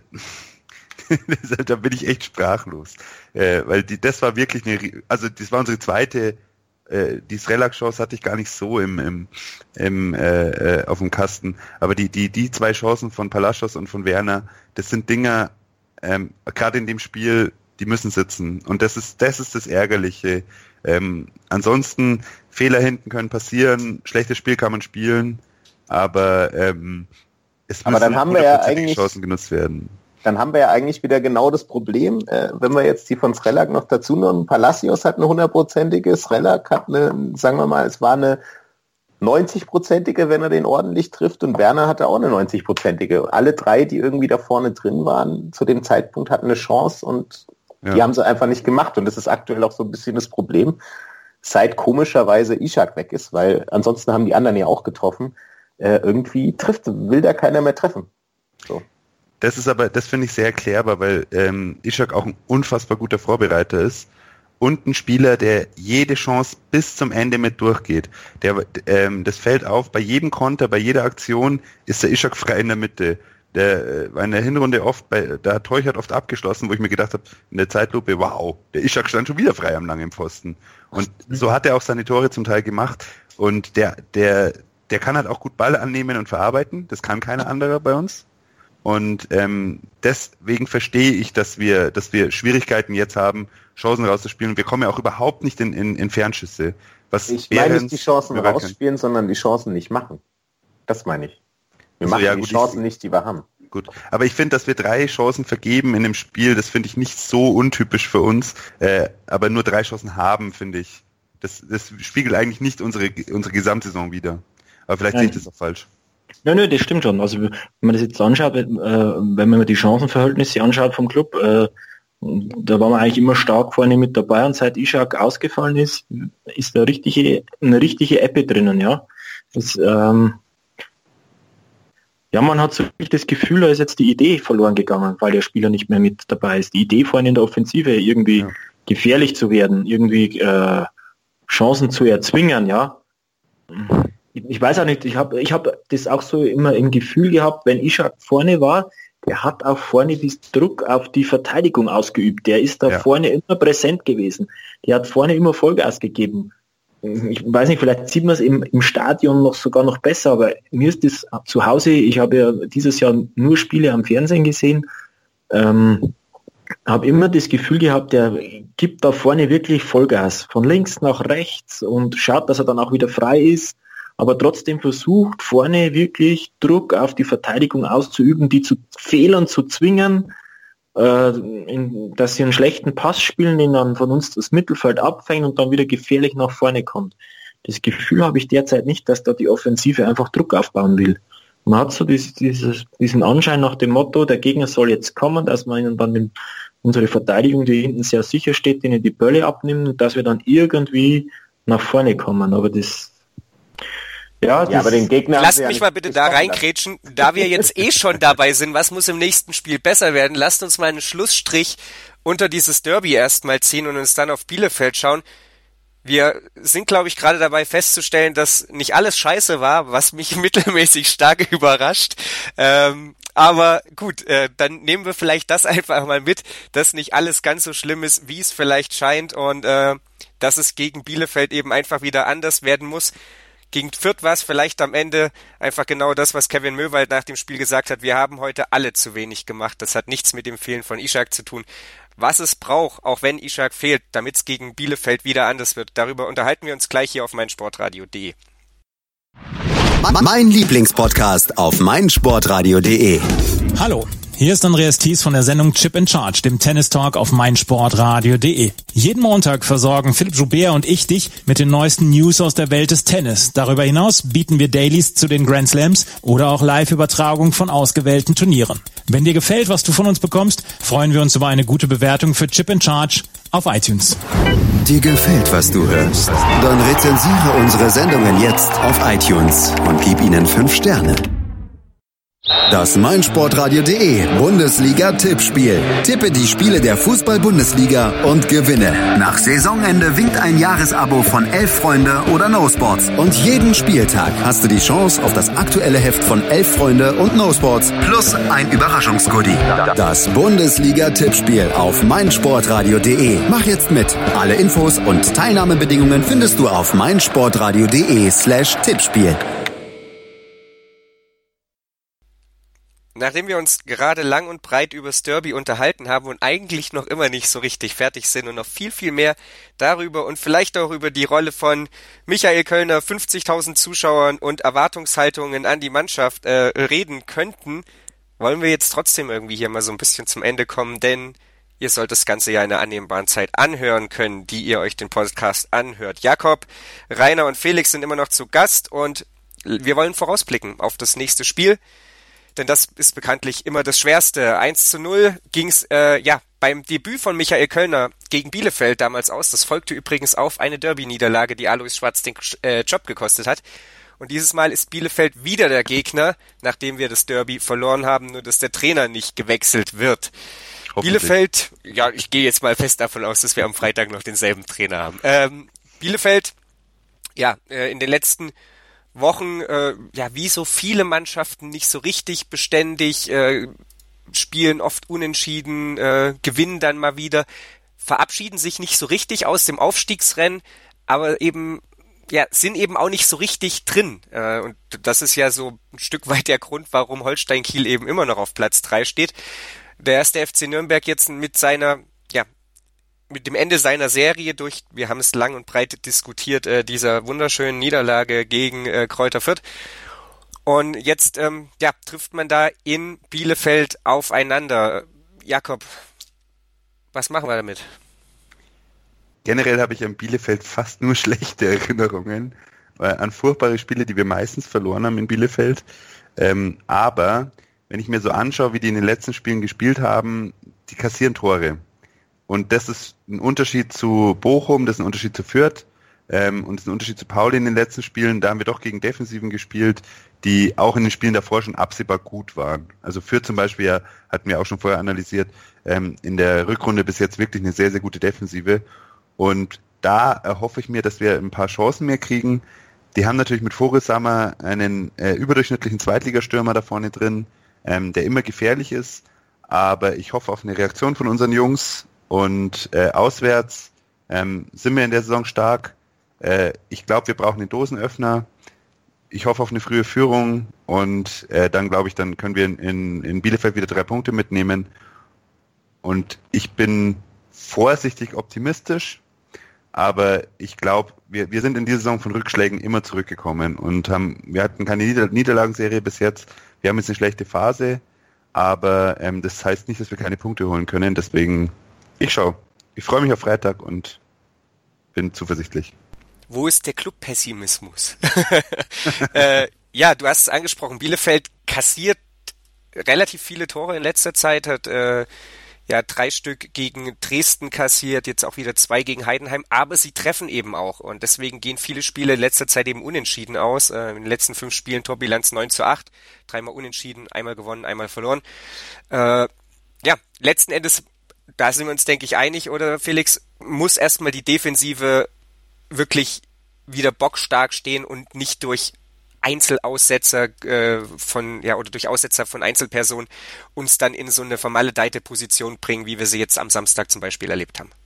da bin ich echt sprachlos. Äh, weil die, das war wirklich eine, also das war unsere zweite, äh, die Srelak-Chance hatte ich gar nicht so im, im, im äh, äh, auf dem Kasten. Aber die, die, die zwei Chancen von Palacios und von Werner, das sind Dinger, ähm, gerade in dem Spiel, die müssen sitzen. Und das ist, das ist das Ärgerliche. Ähm, ansonsten, Fehler hinten können passieren, schlechtes Spiel kann man spielen, aber ähm, es aber dann haben wir ja eigentlich Chancen genutzt werden. Dann haben wir ja eigentlich wieder genau das Problem, äh, wenn wir jetzt die von Srelak noch dazu nehmen. Palacios hat eine hundertprozentige, Srelak hat eine, sagen wir mal, es war eine neunzigprozentige, wenn er den ordentlich trifft, und Werner hatte auch eine neunzigprozentige. Alle drei, die irgendwie da vorne drin waren, zu dem Zeitpunkt hatten eine Chance und ja. die haben sie einfach nicht gemacht. Und das ist aktuell auch so ein bisschen das Problem, seit komischerweise Ishak weg ist, weil ansonsten haben die anderen ja auch getroffen. Äh, irgendwie trifft, will da keiner mehr treffen. So. Das ist aber, das finde ich sehr erklärbar, weil ähm, Ishak auch ein unfassbar guter Vorbereiter ist und ein Spieler, der jede Chance bis zum Ende mit durchgeht. Der, ähm, das fällt auf, bei jedem Konter, bei jeder Aktion ist der Ishak frei in der Mitte. Der war in der Hinrunde oft, bei, da hat Teuchert oft abgeschlossen, wo ich mir gedacht habe, in der Zeitlupe, wow, der Ishak stand schon wieder frei am langen Pfosten. Und so hat er auch seine Tore zum Teil gemacht. Und der, der, der kann halt auch gut Ball annehmen und verarbeiten. Das kann keiner anderer bei uns. Und ähm, deswegen verstehe ich, dass wir, dass wir Schwierigkeiten jetzt haben, Chancen rauszuspielen. Und wir kommen ja auch überhaupt nicht in, in, in Fernschüsse. Was ich meine nicht die Chancen rausspielen, sondern die Chancen nicht machen. Das meine ich. Wir also, machen ja, die gut, Chancen ich, nicht, die wir haben. Gut, aber ich finde, dass wir drei Chancen vergeben in dem Spiel, das finde ich nicht so untypisch für uns. Äh, aber nur drei Chancen haben, finde ich. Das, das spiegelt eigentlich nicht unsere, unsere Gesamtsaison wider. Aber vielleicht Nein. sehe ich das auch falsch. Nö, nö, das stimmt schon. Also wenn man das jetzt anschaut, äh, wenn man die Chancenverhältnisse anschaut vom Club, äh, da waren wir eigentlich immer stark vorne mit dabei, und seit Ishak ausgefallen ist, ist da richtige, eine richtige Ebbe drinnen, ja. Das, ähm, ja, man hat so das Gefühl, da ist jetzt die Idee verloren gegangen, weil der Spieler nicht mehr mit dabei ist. Die Idee vorne in der Offensive, irgendwie ja. gefährlich zu werden, irgendwie äh, Chancen zu erzwingen, ja. ich weiß auch nicht, ich habe ich hab das auch so immer im Gefühl gehabt, wenn Ishak vorne war, der hat auch vorne diesen Druck auf die Verteidigung ausgeübt. Der ist da ja. vorne immer präsent gewesen. Der hat vorne immer Vollgas gegeben. Ich weiß nicht, vielleicht sieht man es im, im Stadion noch sogar noch besser, aber mir ist das zu Hause, ich habe ja dieses Jahr nur Spiele am Fernsehen gesehen, ähm, habe immer das Gefühl gehabt, der gibt da vorne wirklich Vollgas, von links nach rechts und schaut, dass er dann auch wieder frei ist, aber trotzdem versucht, vorne wirklich Druck auf die Verteidigung auszuüben, die zu Fehlern zu zwingen, äh, in, dass sie einen schlechten Pass spielen, den dann von uns das Mittelfeld abfängt und dann wieder gefährlich nach vorne kommt. Das Gefühl habe ich derzeit nicht, dass da die Offensive einfach Druck aufbauen will. Man hat so dieses, dieses, diesen Anschein nach dem Motto, der Gegner soll jetzt kommen, dass man ihnen dann den, unsere Verteidigung, die hinten sehr sicher steht, denen die Bälle abnimmt und dass wir dann irgendwie nach vorne kommen. Aber das Ja, das ja, aber den Gegner lasst mich ja mal bitte da reingrätschen, da wir jetzt eh schon dabei sind, was muss im nächsten Spiel besser werden, lasst uns mal einen Schlussstrich unter dieses Derby erstmal ziehen und uns dann auf Bielefeld schauen. Wir sind, glaube ich, gerade dabei festzustellen, dass nicht alles scheiße war, was mich mittelmäßig stark überrascht. Ähm, aber gut, äh, dann nehmen wir vielleicht das einfach mal mit, dass nicht alles ganz so schlimm ist, wie es vielleicht scheint und äh, dass es gegen Bielefeld eben einfach wieder anders werden muss. Gegen Fürth war es vielleicht am Ende einfach genau das, was Kevin Möwald nach dem Spiel gesagt hat. Wir haben heute alle zu wenig gemacht. Das hat nichts mit dem Fehlen von Ishak zu tun. Was es braucht, auch wenn Ishak fehlt, damit es gegen Bielefeld wieder anders wird. Darüber unterhalten wir uns gleich hier auf meinsportradio punkt de. Mein Lieblingspodcast auf meinsportradio punkt de. Hallo, hier ist Andreas Thies von der Sendung Chip in Charge, dem Tennis-Talk auf meinsportradio punkt de. Jeden Montag versorgen Philipp Joubert und ich dich mit den neuesten News aus der Welt des Tennis. Darüber hinaus bieten wir Dailies zu den Grand Slams oder auch Live-Übertragung von ausgewählten Turnieren. Wenn dir gefällt, was du von uns bekommst, freuen wir uns über eine gute Bewertung für Chip in Charge auf iTunes. Dir gefällt, was du hörst? Dann rezensiere unsere Sendungen jetzt auf iTunes und gib ihnen fünf Sterne. Das meinsportradio punkt de Bundesliga-Tippspiel. Tippe die Spiele der Fußball-Bundesliga und gewinne. Nach Saisonende winkt ein Jahresabo von Elf Freunde oder No Sports. Und jeden Spieltag hast du die Chance auf das aktuelle Heft von Elf Freunde und No Sports plus ein Überraschungsgoodie. Das Bundesliga-Tippspiel auf meinsportradio punkt de. Mach jetzt mit. Alle Infos und Teilnahmebedingungen findest du auf meinsportradio punkt de slash Tippspiel. Nachdem wir uns gerade lang und breit übers Derby unterhalten haben und eigentlich noch immer nicht so richtig fertig sind und noch viel, viel mehr darüber und vielleicht auch über die Rolle von Michael Kölner, fünfzigtausend Zuschauern und Erwartungshaltungen an die Mannschaft äh, reden könnten, wollen wir jetzt trotzdem irgendwie hier mal so ein bisschen zum Ende kommen, denn ihr sollt das Ganze ja in einer annehmbaren Zeit anhören können, die ihr euch den Podcast anhört. Jakob, Rainer und Felix sind immer noch zu Gast und wir wollen vorausblicken auf das nächste Spiel. Denn das ist bekanntlich immer das Schwerste. eins zu null ging's äh, ja beim Debüt von Michael Kölner gegen Bielefeld damals aus. Das folgte übrigens auf eine Derby-Niederlage, die Alois Schwarz den äh, Job gekostet hat. Und dieses Mal ist Bielefeld wieder der Gegner, nachdem wir das Derby verloren haben, nur dass der Trainer nicht gewechselt wird. Bielefeld, ja, ich gehe jetzt mal fest davon aus, dass wir am Freitag noch denselben Trainer haben. Ähm, Bielefeld, ja, äh, in den letzten Wochen, äh, ja, wie so viele Mannschaften nicht so richtig beständig, äh, spielen oft unentschieden, äh, gewinnen dann mal wieder, verabschieden sich nicht so richtig aus dem Aufstiegsrennen, aber eben, ja, sind eben auch nicht so richtig drin. Äh, und das ist ja so ein Stück weit der Grund, warum Holstein Kiel eben immer noch auf Platz drei steht. Der erste F C Nürnberg jetzt mit seiner, ja, mit dem Ende seiner Serie durch, wir haben es lang und breit diskutiert, äh, dieser wunderschönen Niederlage gegen äh, Kräuter Fürth. Und jetzt ähm, ja, trifft man da in Bielefeld aufeinander. Jakob, was machen wir damit? Generell habe ich an Bielefeld fast nur schlechte Erinnerungen äh, an furchtbare Spiele, die wir meistens verloren haben in Bielefeld. Ähm, aber wenn ich mir so anschaue, wie die in den letzten Spielen gespielt haben, die kassieren Tore. Und das ist ein Unterschied zu Bochum, das ist ein Unterschied zu Fürth ähm, und das ist ein Unterschied zu Pauli in den letzten Spielen. Da haben wir doch gegen Defensiven gespielt, die auch in den Spielen davor schon absehbar gut waren. Also Fürth zum Beispiel, ja, hatten wir auch schon vorher analysiert, ähm, in der Rückrunde bis jetzt wirklich eine sehr, sehr gute Defensive. Und da erhoffe ich mir, dass wir ein paar Chancen mehr kriegen. die haben natürlich mit Vogelsammer einen äh, überdurchschnittlichen Zweitligastürmer da vorne drin, ähm, der immer gefährlich ist. Aber ich hoffe auf eine Reaktion von unseren Jungs und äh, auswärts ähm, sind wir in der Saison stark. Äh, ich glaube, wir brauchen den Dosenöffner. Ich hoffe auf eine frühe Führung und äh, dann glaube ich, dann können wir in, in Bielefeld wieder drei Punkte mitnehmen. Und ich bin vorsichtig optimistisch, aber ich glaube, wir, wir sind in dieser Saison von Rückschlägen immer zurückgekommen und haben, wir hatten keine Nieder- Niederlagenserie bis jetzt. Wir haben jetzt eine schlechte Phase, aber ähm, das heißt nicht, dass wir keine Punkte holen können. Deswegen, ich schaue. Ich freue mich auf Freitag und bin zuversichtlich. Wo ist der Club-Pessimismus? äh, ja, du hast es angesprochen, Bielefeld kassiert relativ viele Tore in letzter Zeit, hat äh, ja drei Stück gegen Dresden kassiert, jetzt auch wieder zwei gegen Heidenheim, aber sie treffen eben auch und deswegen gehen viele Spiele in letzter Zeit eben unentschieden aus. Äh, in den letzten fünf Spielen Torbilanz neun zu acht, dreimal unentschieden, einmal gewonnen, einmal verloren. Äh, ja, letzten Endes, da sind wir uns, denke ich, einig, oder Felix, muss erstmal die Defensive wirklich wieder bockstark stehen und nicht durch Einzelaussetzer äh, von, ja, oder durch Aussetzer von Einzelpersonen uns dann in so eine vermaledeite Position bringen, wie wir sie jetzt am Samstag zum Beispiel erlebt haben.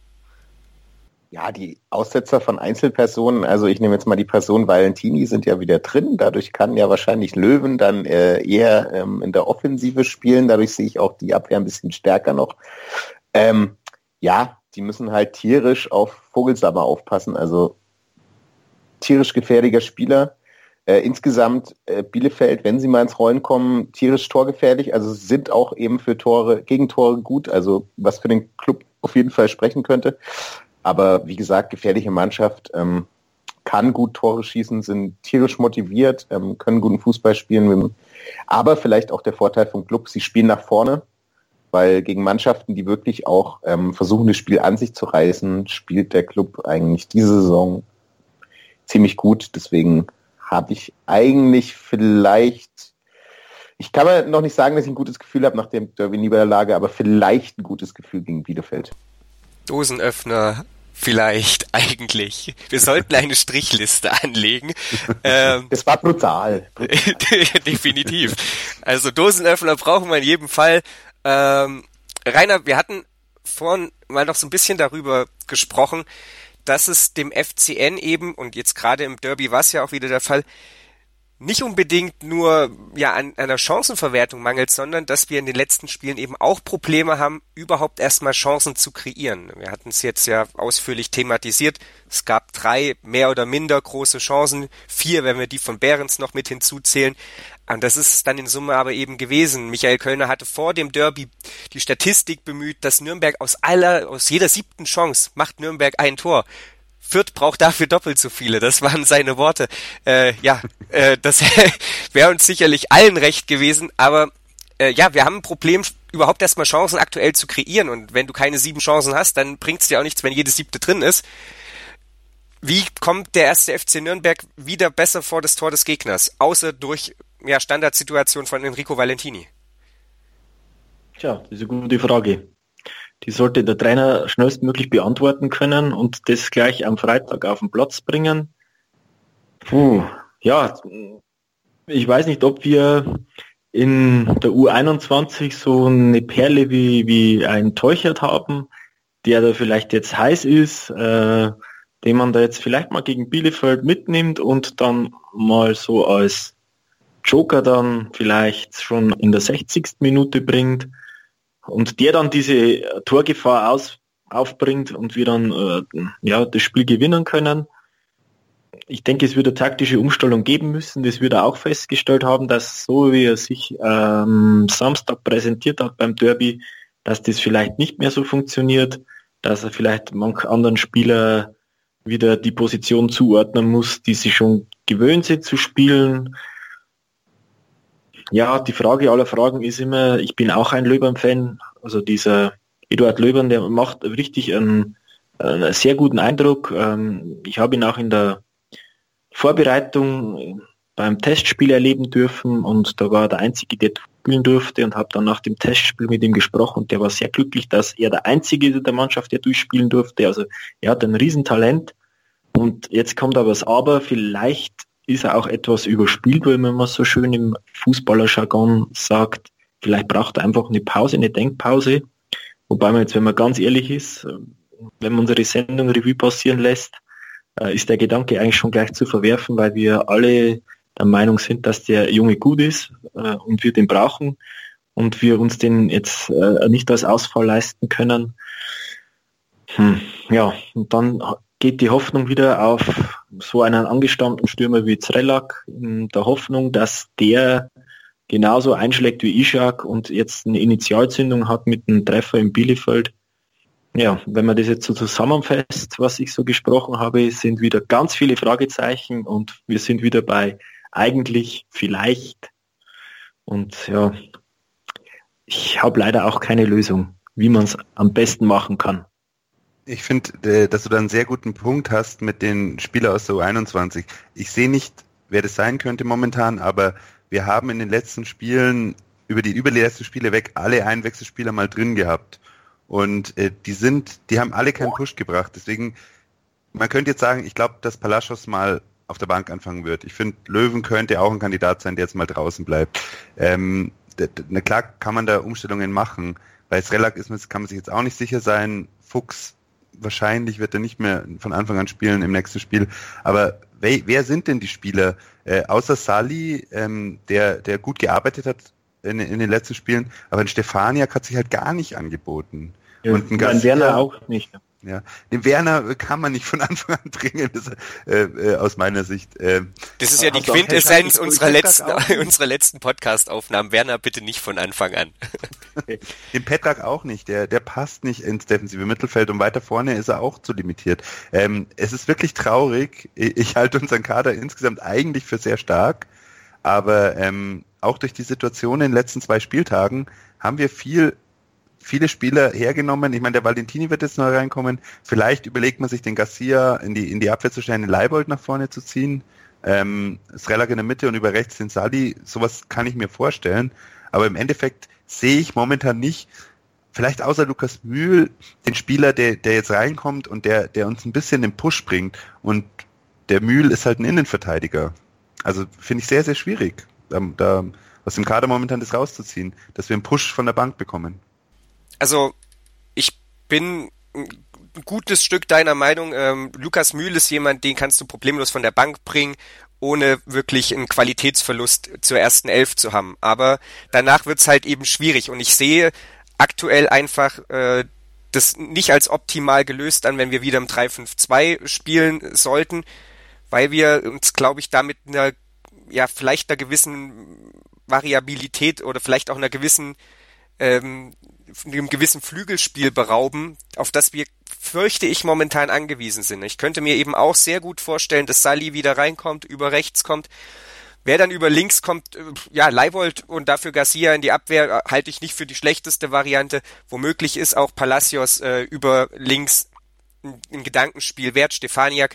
Ja, die Aussetzer von Einzelpersonen, also ich nehme jetzt mal die Person Valentini, sind ja wieder drin. Dadurch kann ja wahrscheinlich Löwen dann äh, eher ähm, in der Offensive spielen. Dadurch sehe ich auch die Abwehr ein bisschen stärker noch. Ähm, ja, die müssen halt tierisch auf Vogelsammer aufpassen. Also tierisch gefährlicher Spieler. Äh, insgesamt äh, Bielefeld, wenn sie mal ins Rollen kommen, tierisch torgefährlich, also sind auch eben für Tore, Gegentore gut, also was für den Club auf jeden Fall sprechen könnte. Aber wie gesagt, gefährliche Mannschaft, ähm, kann gut Tore schießen, sind tierisch motiviert, ähm, können guten Fußball spielen. Aber vielleicht auch der Vorteil vom Club, sie spielen nach vorne, weil gegen Mannschaften, die wirklich auch ähm, versuchen, das Spiel an sich zu reißen, spielt der Club eigentlich diese Saison ziemlich gut. Deswegen habe ich eigentlich vielleicht, ich kann mir noch nicht sagen, dass ich ein gutes Gefühl habe nach dem Derby-Niederlage, aber vielleicht ein gutes Gefühl gegen Bielefeld. Dosenöffner vielleicht eigentlich. Wir sollten eine Strichliste anlegen. Ähm, das war brutal. brutal. Definitiv. Also Dosenöffner brauchen wir in jedem Fall. Ähm, Rainer, wir hatten vorhin mal noch so ein bisschen darüber gesprochen, dass es dem F C N eben, und jetzt gerade im Derby war es ja auch wieder der Fall, nicht unbedingt nur ja an einer Chancenverwertung mangelt, sondern dass wir in den letzten Spielen eben auch Probleme haben, überhaupt erstmal Chancen zu kreieren. Wir hatten es jetzt ja ausführlich thematisiert. Es gab drei mehr oder minder große Chancen, vier, wenn wir die von Behrens noch mit hinzuzählen. Und das ist es dann in Summe aber eben gewesen. Michael Kölner hatte vor dem Derby die Statistik bemüht, dass Nürnberg aus aller, aus jeder siebten Chance macht Nürnberg ein Tor. Fürth braucht dafür doppelt so viele, das waren seine Worte. Äh, ja, äh, das wäre uns sicherlich allen recht gewesen, aber äh, ja, wir haben ein Problem, überhaupt erstmal Chancen aktuell zu kreieren, und wenn du keine sieben Chancen hast, dann bringt es dir auch nichts, wenn jede siebte drin ist. Wie kommt der erste F C Nürnberg wieder besser vor das Tor des Gegners, außer durch ja, Standardsituation von Enrico Valentini? Tja, das ist eine gute Frage. Die sollte der Trainer schnellstmöglich beantworten können und das gleich am Freitag auf den Platz bringen. Puh, ja, ich weiß nicht, ob wir in der U einundzwanzig so eine Perle wie, wie ein Teuchert haben, der da vielleicht jetzt heiß ist, äh, den man da jetzt vielleicht mal gegen Bielefeld mitnimmt und dann mal so als Joker dann vielleicht schon in der sechzigsten Minute bringt. Und der dann diese Torgefahr aus, aufbringt und wir dann äh, ja, das Spiel gewinnen können. Ich denke, es wird eine taktische Umstellung geben müssen. Das wird er auch festgestellt haben, dass so wie er sich ähm, Samstag präsentiert hat beim Derby, dass das vielleicht nicht mehr so funktioniert, dass er vielleicht manch anderen Spieler wieder die Position zuordnen muss, die sie schon gewöhnt sind zu spielen. Ja, die Frage aller Fragen ist immer, ich bin auch ein Löbern-Fan, also dieser Eduard Löbern, der macht richtig einen, einen sehr guten Eindruck. Ich habe ihn auch in der Vorbereitung beim Testspiel erleben dürfen und da war er der Einzige, der spielen durfte, und habe dann nach dem Testspiel mit ihm gesprochen und der war sehr glücklich, dass er der Einzige der Mannschaft, der durchspielen durfte. Also er hat ein Riesentalent, und jetzt kommt aber das Aber, vielleicht ist er auch etwas überspielt, weil man so schön im Fußballerjargon sagt, vielleicht braucht er einfach eine Pause, eine Denkpause. Wobei man jetzt, wenn man ganz ehrlich ist, wenn man unsere Sendung Revue passieren lässt, ist der Gedanke eigentlich schon gleich zu verwerfen, weil wir alle der Meinung sind, dass der Junge gut ist und wir den brauchen und wir uns den jetzt nicht als Ausfall leisten können. Hm, ja, und dann geht die Hoffnung wieder auf so einen angestammten Stürmer wie Zrelak, in der Hoffnung, dass der genauso einschlägt wie Ishak und jetzt eine Initialzündung hat mit einem Treffer in Bielefeld. Ja, wenn man das jetzt so zusammenfasst, was ich so gesprochen habe, sind wieder ganz viele Fragezeichen und wir sind wieder bei eigentlich, vielleicht. Und ja, ich habe leider auch keine Lösung, wie man es am besten machen kann. Ich finde, dass du da einen sehr guten Punkt hast mit den Spielern aus der U einundzwanzig. Ich sehe nicht, wer das sein könnte momentan, aber wir haben in den letzten Spielen, über die über die letzten Spiele weg, alle Einwechselspieler mal drin gehabt. Und äh, die sind, die haben alle keinen Push gebracht. Deswegen, man könnte jetzt sagen, ich glaube, dass Palacios mal auf der Bank anfangen wird. Ich finde, Löwen könnte auch ein Kandidat sein, der jetzt mal draußen bleibt. Ähm, d- d- na klar kann man da Umstellungen machen. Bei Zrelak ist man, kann man sich jetzt auch nicht sicher sein. Fuchs, wahrscheinlich wird er nicht mehr von Anfang an spielen im nächsten Spiel. Aber wer, wer sind denn die Spieler? Äh, außer Sali, ähm, der, der gut gearbeitet hat in, in den letzten Spielen, aber ein Stefaniak hat sich halt gar nicht angeboten. Ja, und ein Garcia, Werner auch nicht. Ja, den Werner kann man nicht von Anfang an bringen, das, äh, äh, aus meiner Sicht. Äh, das ist ja die Quintessenz unserer letzten, unserer letzten Podcast-Aufnahmen. Werner, bitte nicht von Anfang an. Den Petrak auch nicht, der, der passt nicht ins defensive Mittelfeld und weiter vorne ist er auch zu limitiert. Ähm, es ist wirklich traurig, ich, ich halte unseren Kader insgesamt eigentlich für sehr stark, aber ähm, auch durch die Situation in den letzten zwei Spieltagen haben wir viel viele Spieler hergenommen. Ich meine, der Valentini wird jetzt neu reinkommen. Vielleicht überlegt man sich, den Garcia in die in die Abwehr zu stellen, den Leibold nach vorne zu ziehen. Ähm, Zrelak in der Mitte und über rechts den Sali. Sowas kann ich mir vorstellen. Aber im Endeffekt sehe ich momentan nicht, vielleicht außer Lukas Mühl, den Spieler, der der jetzt reinkommt und der der uns ein bisschen den Push bringt. Und der Mühl ist halt ein Innenverteidiger. Also finde ich sehr, sehr schwierig, da, da aus dem Kader momentan das rauszuziehen, dass wir einen Push von der Bank bekommen. Also, ich bin ein gutes Stück deiner Meinung. Ähm, Lukas Mühl ist jemand, den kannst du problemlos von der Bank bringen, ohne wirklich einen Qualitätsverlust zur ersten Elf zu haben. Aber danach wird's halt eben schwierig. Und ich sehe aktuell einfach äh, das nicht als optimal gelöst an, wenn wir wieder im drei fünf zwei spielen sollten, weil wir uns, glaube ich, damit einer, ja, vielleicht einer gewissen Variabilität oder vielleicht auch einer gewissen ähm, einem gewissen Flügelspiel berauben, auf das wir, fürchte ich, momentan angewiesen sind. Ich könnte mir eben auch sehr gut vorstellen, dass Sali wieder reinkommt, über rechts kommt. Wer dann über links kommt, ja, Leibold und dafür Garcia in die Abwehr, halte ich nicht für die schlechteste Variante. Womöglich ist auch Palacios äh, über links ein, ein Gedankenspiel wert. Stefaniak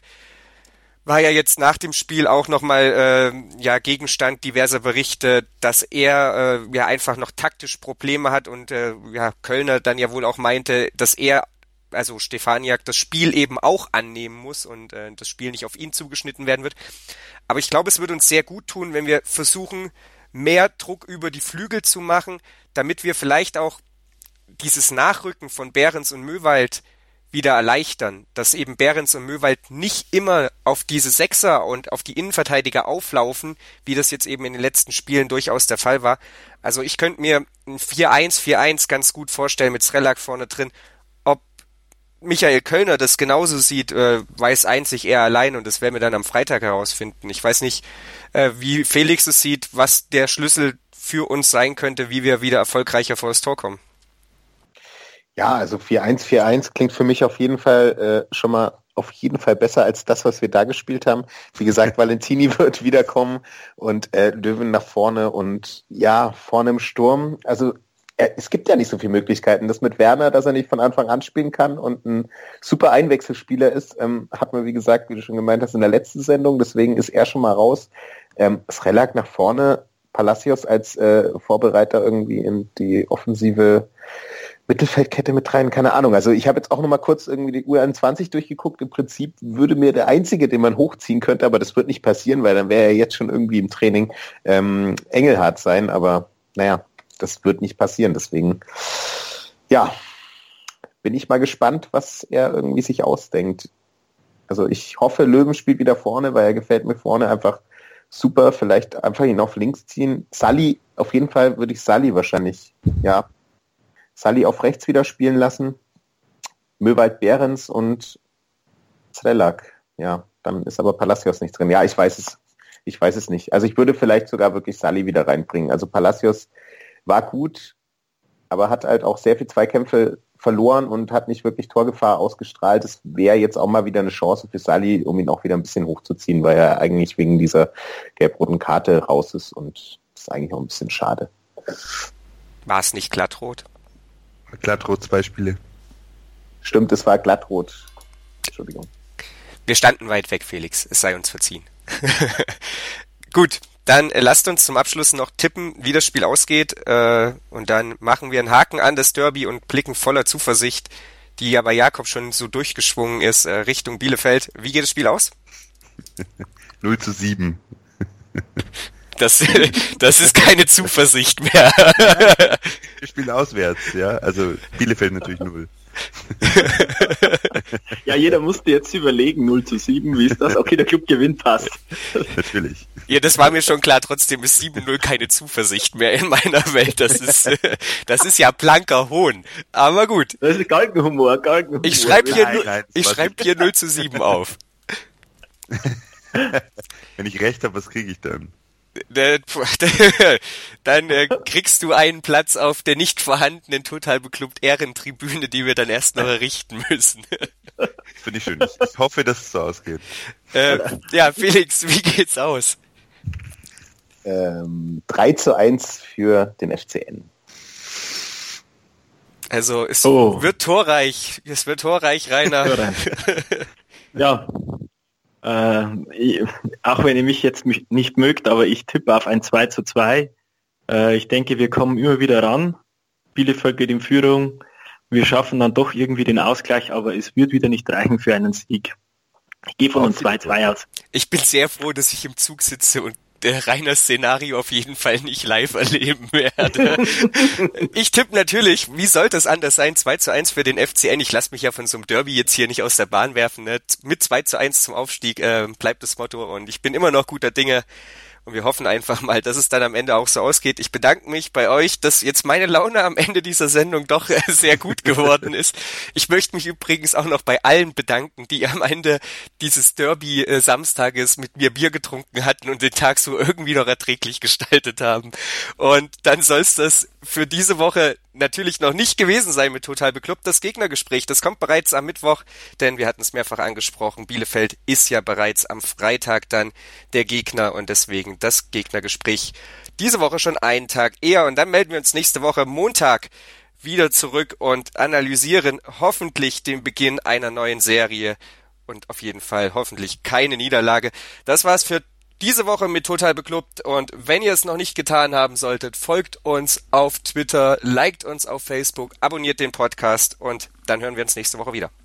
war ja jetzt nach dem Spiel auch nochmal äh, ja, Gegenstand diverser Berichte, dass er äh, ja einfach noch taktisch Probleme hat und äh, ja, Kölner dann ja wohl auch meinte, dass er, also Stefaniak, das Spiel eben auch annehmen muss und äh, das Spiel nicht auf ihn zugeschnitten werden wird. Aber ich glaube, es würde uns sehr gut tun, wenn wir versuchen, mehr Druck über die Flügel zu machen, damit wir vielleicht auch dieses Nachrücken von Behrens und Möwald wieder erleichtern, dass eben Behrens und Möwald nicht immer auf diese Sechser und auf die Innenverteidiger auflaufen, wie das jetzt eben in den letzten Spielen durchaus der Fall war. Also ich könnte mir ein vier eins vier eins ganz gut vorstellen mit Zrelak vorne drin. Ob Michael Kölner das genauso sieht, äh, weiß einzig er allein und das werden wir dann am Freitag herausfinden. Ich weiß nicht, äh, wie Felix es sieht, was der Schlüssel für uns sein könnte, wie wir wieder erfolgreicher vor das Tor kommen. Ja, also vier eins vier eins klingt für mich auf jeden Fall äh, schon mal auf jeden Fall besser als das, was wir da gespielt haben. Wie gesagt, Valentini wird wiederkommen und äh, Löwen nach vorne und ja, vorne im Sturm. Also äh, es gibt ja nicht so viele Möglichkeiten. Das mit Werner, dass er nicht von Anfang an spielen kann und ein super Einwechselspieler ist, ähm, hat man, wie gesagt, wie du schon gemeint hast, in der letzten Sendung. Deswegen ist er schon mal raus. Ähm, Zrelak nach vorne, Palacios als äh, Vorbereiter irgendwie in die offensive Mittelfeldkette mit rein, keine Ahnung. Also ich habe jetzt auch noch mal kurz irgendwie die U einundzwanzig durchgeguckt. Im Prinzip würde mir der Einzige, den man hochziehen könnte, aber das wird nicht passieren, weil dann wäre er jetzt schon irgendwie im Training ähm, Engelhardt sein. Aber naja, das wird nicht passieren. Deswegen, ja, bin ich mal gespannt, was er irgendwie sich ausdenkt. Also ich hoffe, Löwen spielt wieder vorne, weil er gefällt mir vorne einfach super. Vielleicht einfach ihn auf links ziehen. Sully, auf jeden Fall würde ich Sully wahrscheinlich, ja, Sully auf rechts wieder spielen lassen. Möwald Behrens und Strelak. Ja, dann ist aber Palacios nicht drin. Ja, ich weiß es. Ich weiß es nicht. Also ich würde vielleicht sogar wirklich Sully wieder reinbringen. Also Palacios war gut, aber hat halt auch sehr viel Zweikämpfe verloren und hat nicht wirklich Torgefahr ausgestrahlt. Das wäre jetzt auch mal wieder eine Chance für Sully, um ihn auch wieder ein bisschen hochzuziehen, weil er eigentlich wegen dieser gelb-roten Karte raus ist und das ist eigentlich auch ein bisschen schade. War es nicht glattrot? Glattrot, zwei Spiele. Stimmt, es war glattrot. Entschuldigung. Wir standen weit weg, Felix. Es sei uns verziehen. Gut, dann äh, lasst uns zum Abschluss noch tippen, wie das Spiel ausgeht. Äh, und dann machen wir einen Haken an das Derby und blicken voller Zuversicht, die ja bei Jakob schon so durchgeschwungen ist, äh, Richtung Bielefeld. Wie geht das Spiel aus? null zu sieben. Das, das ist keine Zuversicht mehr. Wir spielen auswärts, ja. Also Bielefeld natürlich null. Ja, jeder musste jetzt überlegen, null zu sieben, wie ist das? Okay, der Club gewinnt, passt. Natürlich. Ja, das war mir schon klar, trotzdem ist sieben null keine Zuversicht mehr in meiner Welt. Das ist, das ist ja blanker Hohn. Aber gut. Das ist Galgenhumor, Galgenhumor. Ich schreibe hier, nein, ich schreib hier null zu sieben auf. Wenn ich recht habe, was kriege ich dann? Dann äh, kriegst du einen Platz auf der nicht vorhandenen total beklubbt Ehrentribüne, die wir dann erst noch errichten müssen. Das finde ich schön. Ich, ich hoffe, dass es so ausgeht. Äh, ja, Felix, wie geht's aus? Ähm, drei zu eins für den F C N. Also es oh. wird torreich. Es wird torreich, Rainer. Ja. Äh, ich, auch wenn ihr mich jetzt nicht mögt, aber ich tippe auf ein zwei zu zwei. Äh, ich denke, wir kommen immer wieder ran. Bielefeld geht in Führung. Wir schaffen dann doch irgendwie den Ausgleich, aber es wird wieder nicht reichen für einen Sieg. Ich gehe von einem zwei zu zwei aus. Ich bin sehr froh, dass ich im Zug sitze und der Rainer Szenario auf jeden Fall nicht live erleben werde. Ich tippe natürlich, wie sollte es anders sein, zwei zu eins für den F C N. Ich lasse mich ja von so einem Derby jetzt hier nicht aus der Bahn werfen. Ne? Mit zwei zu eins zum Aufstieg äh, bleibt das Motto und ich bin immer noch guter Dinge. Und wir hoffen einfach mal, dass es dann am Ende auch so ausgeht. Ich bedanke mich bei euch, dass jetzt meine Laune am Ende dieser Sendung doch sehr gut geworden ist. Ich möchte mich übrigens auch noch bei allen bedanken, die am Ende dieses Derby äh, Samstages mit mir Bier getrunken hatten und den Tag so irgendwie noch erträglich gestaltet haben. Und dann soll es das für diese Woche natürlich noch nicht gewesen sein mit Total Beklubbt. Das Gegnergespräch, das kommt bereits am Mittwoch, denn wir hatten es mehrfach angesprochen, Bielefeld ist ja bereits am Freitag dann der Gegner und deswegen das Gegnergespräch diese Woche schon einen Tag eher. Und dann melden wir uns nächste Woche Montag wieder zurück und analysieren hoffentlich den Beginn einer neuen Serie und auf jeden Fall hoffentlich keine Niederlage. Das war's für diese Woche mit Total Beklubbt und wenn ihr es noch nicht getan haben solltet, folgt uns auf Twitter, liked uns auf Facebook, abonniert den Podcast und dann hören wir uns nächste Woche wieder.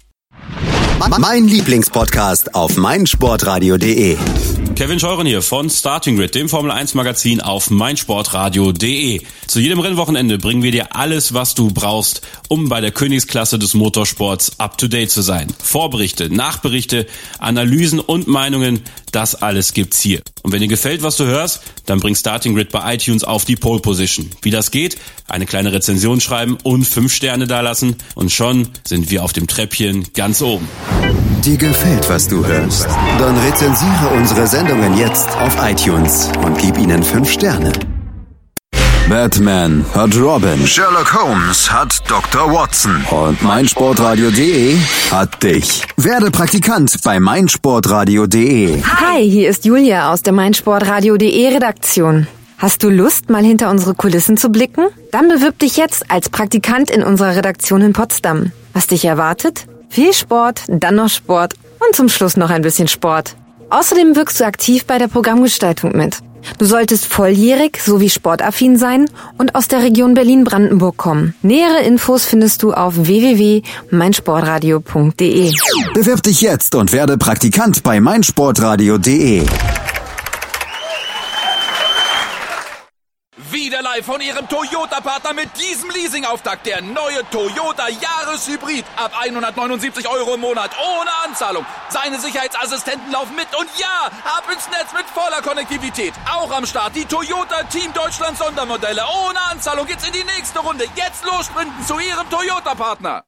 Mein Lieblingspodcast auf meinsportradio punkt de. Kevin Scheuren hier von Starting Grid, dem Formel eins Magazin auf meinsportradio punkt de. Zu jedem Rennwochenende bringen wir dir alles, was du brauchst, um bei der Königsklasse des Motorsports up to date zu sein. Vorberichte, Nachberichte, Analysen und Meinungen, das alles gibt's hier. Und wenn dir gefällt, was du hörst, dann bring Starting Grid bei iTunes auf die Pole Position. Wie das geht? Eine kleine Rezension schreiben und fünf Sterne dalassen und schon sind wir auf dem Treppchen ganz oben. Dir gefällt, was du hörst? Dann rezensiere unsere Sendungen jetzt auf iTunes und gib ihnen fünf Sterne. Batman hat Robin. Sherlock Holmes hat Doktor Watson. Und meinsportradio punkt de hat dich. Werde Praktikant bei meinsportradio punkt de. Hi, hier ist Julia aus der meinsportradio punkt de Redaktion. Hast du Lust, mal hinter unsere Kulissen zu blicken? Dann bewirb dich jetzt als Praktikant in unserer Redaktion in Potsdam. Was dich erwartet? Viel Sport, dann noch Sport und zum Schluss noch ein bisschen Sport. Außerdem wirkst du aktiv bei der Programmgestaltung mit. Du solltest volljährig sowie sportaffin sein und aus der Region Berlin-Brandenburg kommen. Nähere Infos findest du auf w w w punkt meinsportradio punkt de. Bewirb dich jetzt und werde Praktikant bei meinsportradio punkt de. Wieder live von Ihrem Toyota-Partner mit diesem Leasing-Auftakt. Der neue Toyota Jahreshybrid. Ab hundertneunundsiebzig Euro im Monat. Ohne Anzahlung. Seine Sicherheitsassistenten laufen mit. Und ja, ab ins Netz mit voller Konnektivität. Auch am Start die Toyota Team Deutschland Sondermodelle. Ohne Anzahlung geht's in die nächste Runde. Jetzt los sprinten zu Ihrem Toyota-Partner.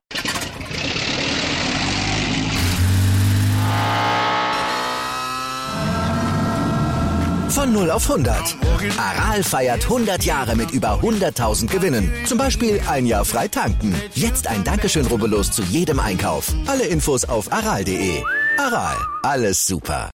Von null auf hundert. Aral feiert hundert Jahre mit über hunderttausend Gewinnen. Zum Beispiel ein Jahr frei tanken. Jetzt ein Dankeschön, rubbellos zu jedem Einkauf. Alle Infos auf aral punkt de. Aral, alles super.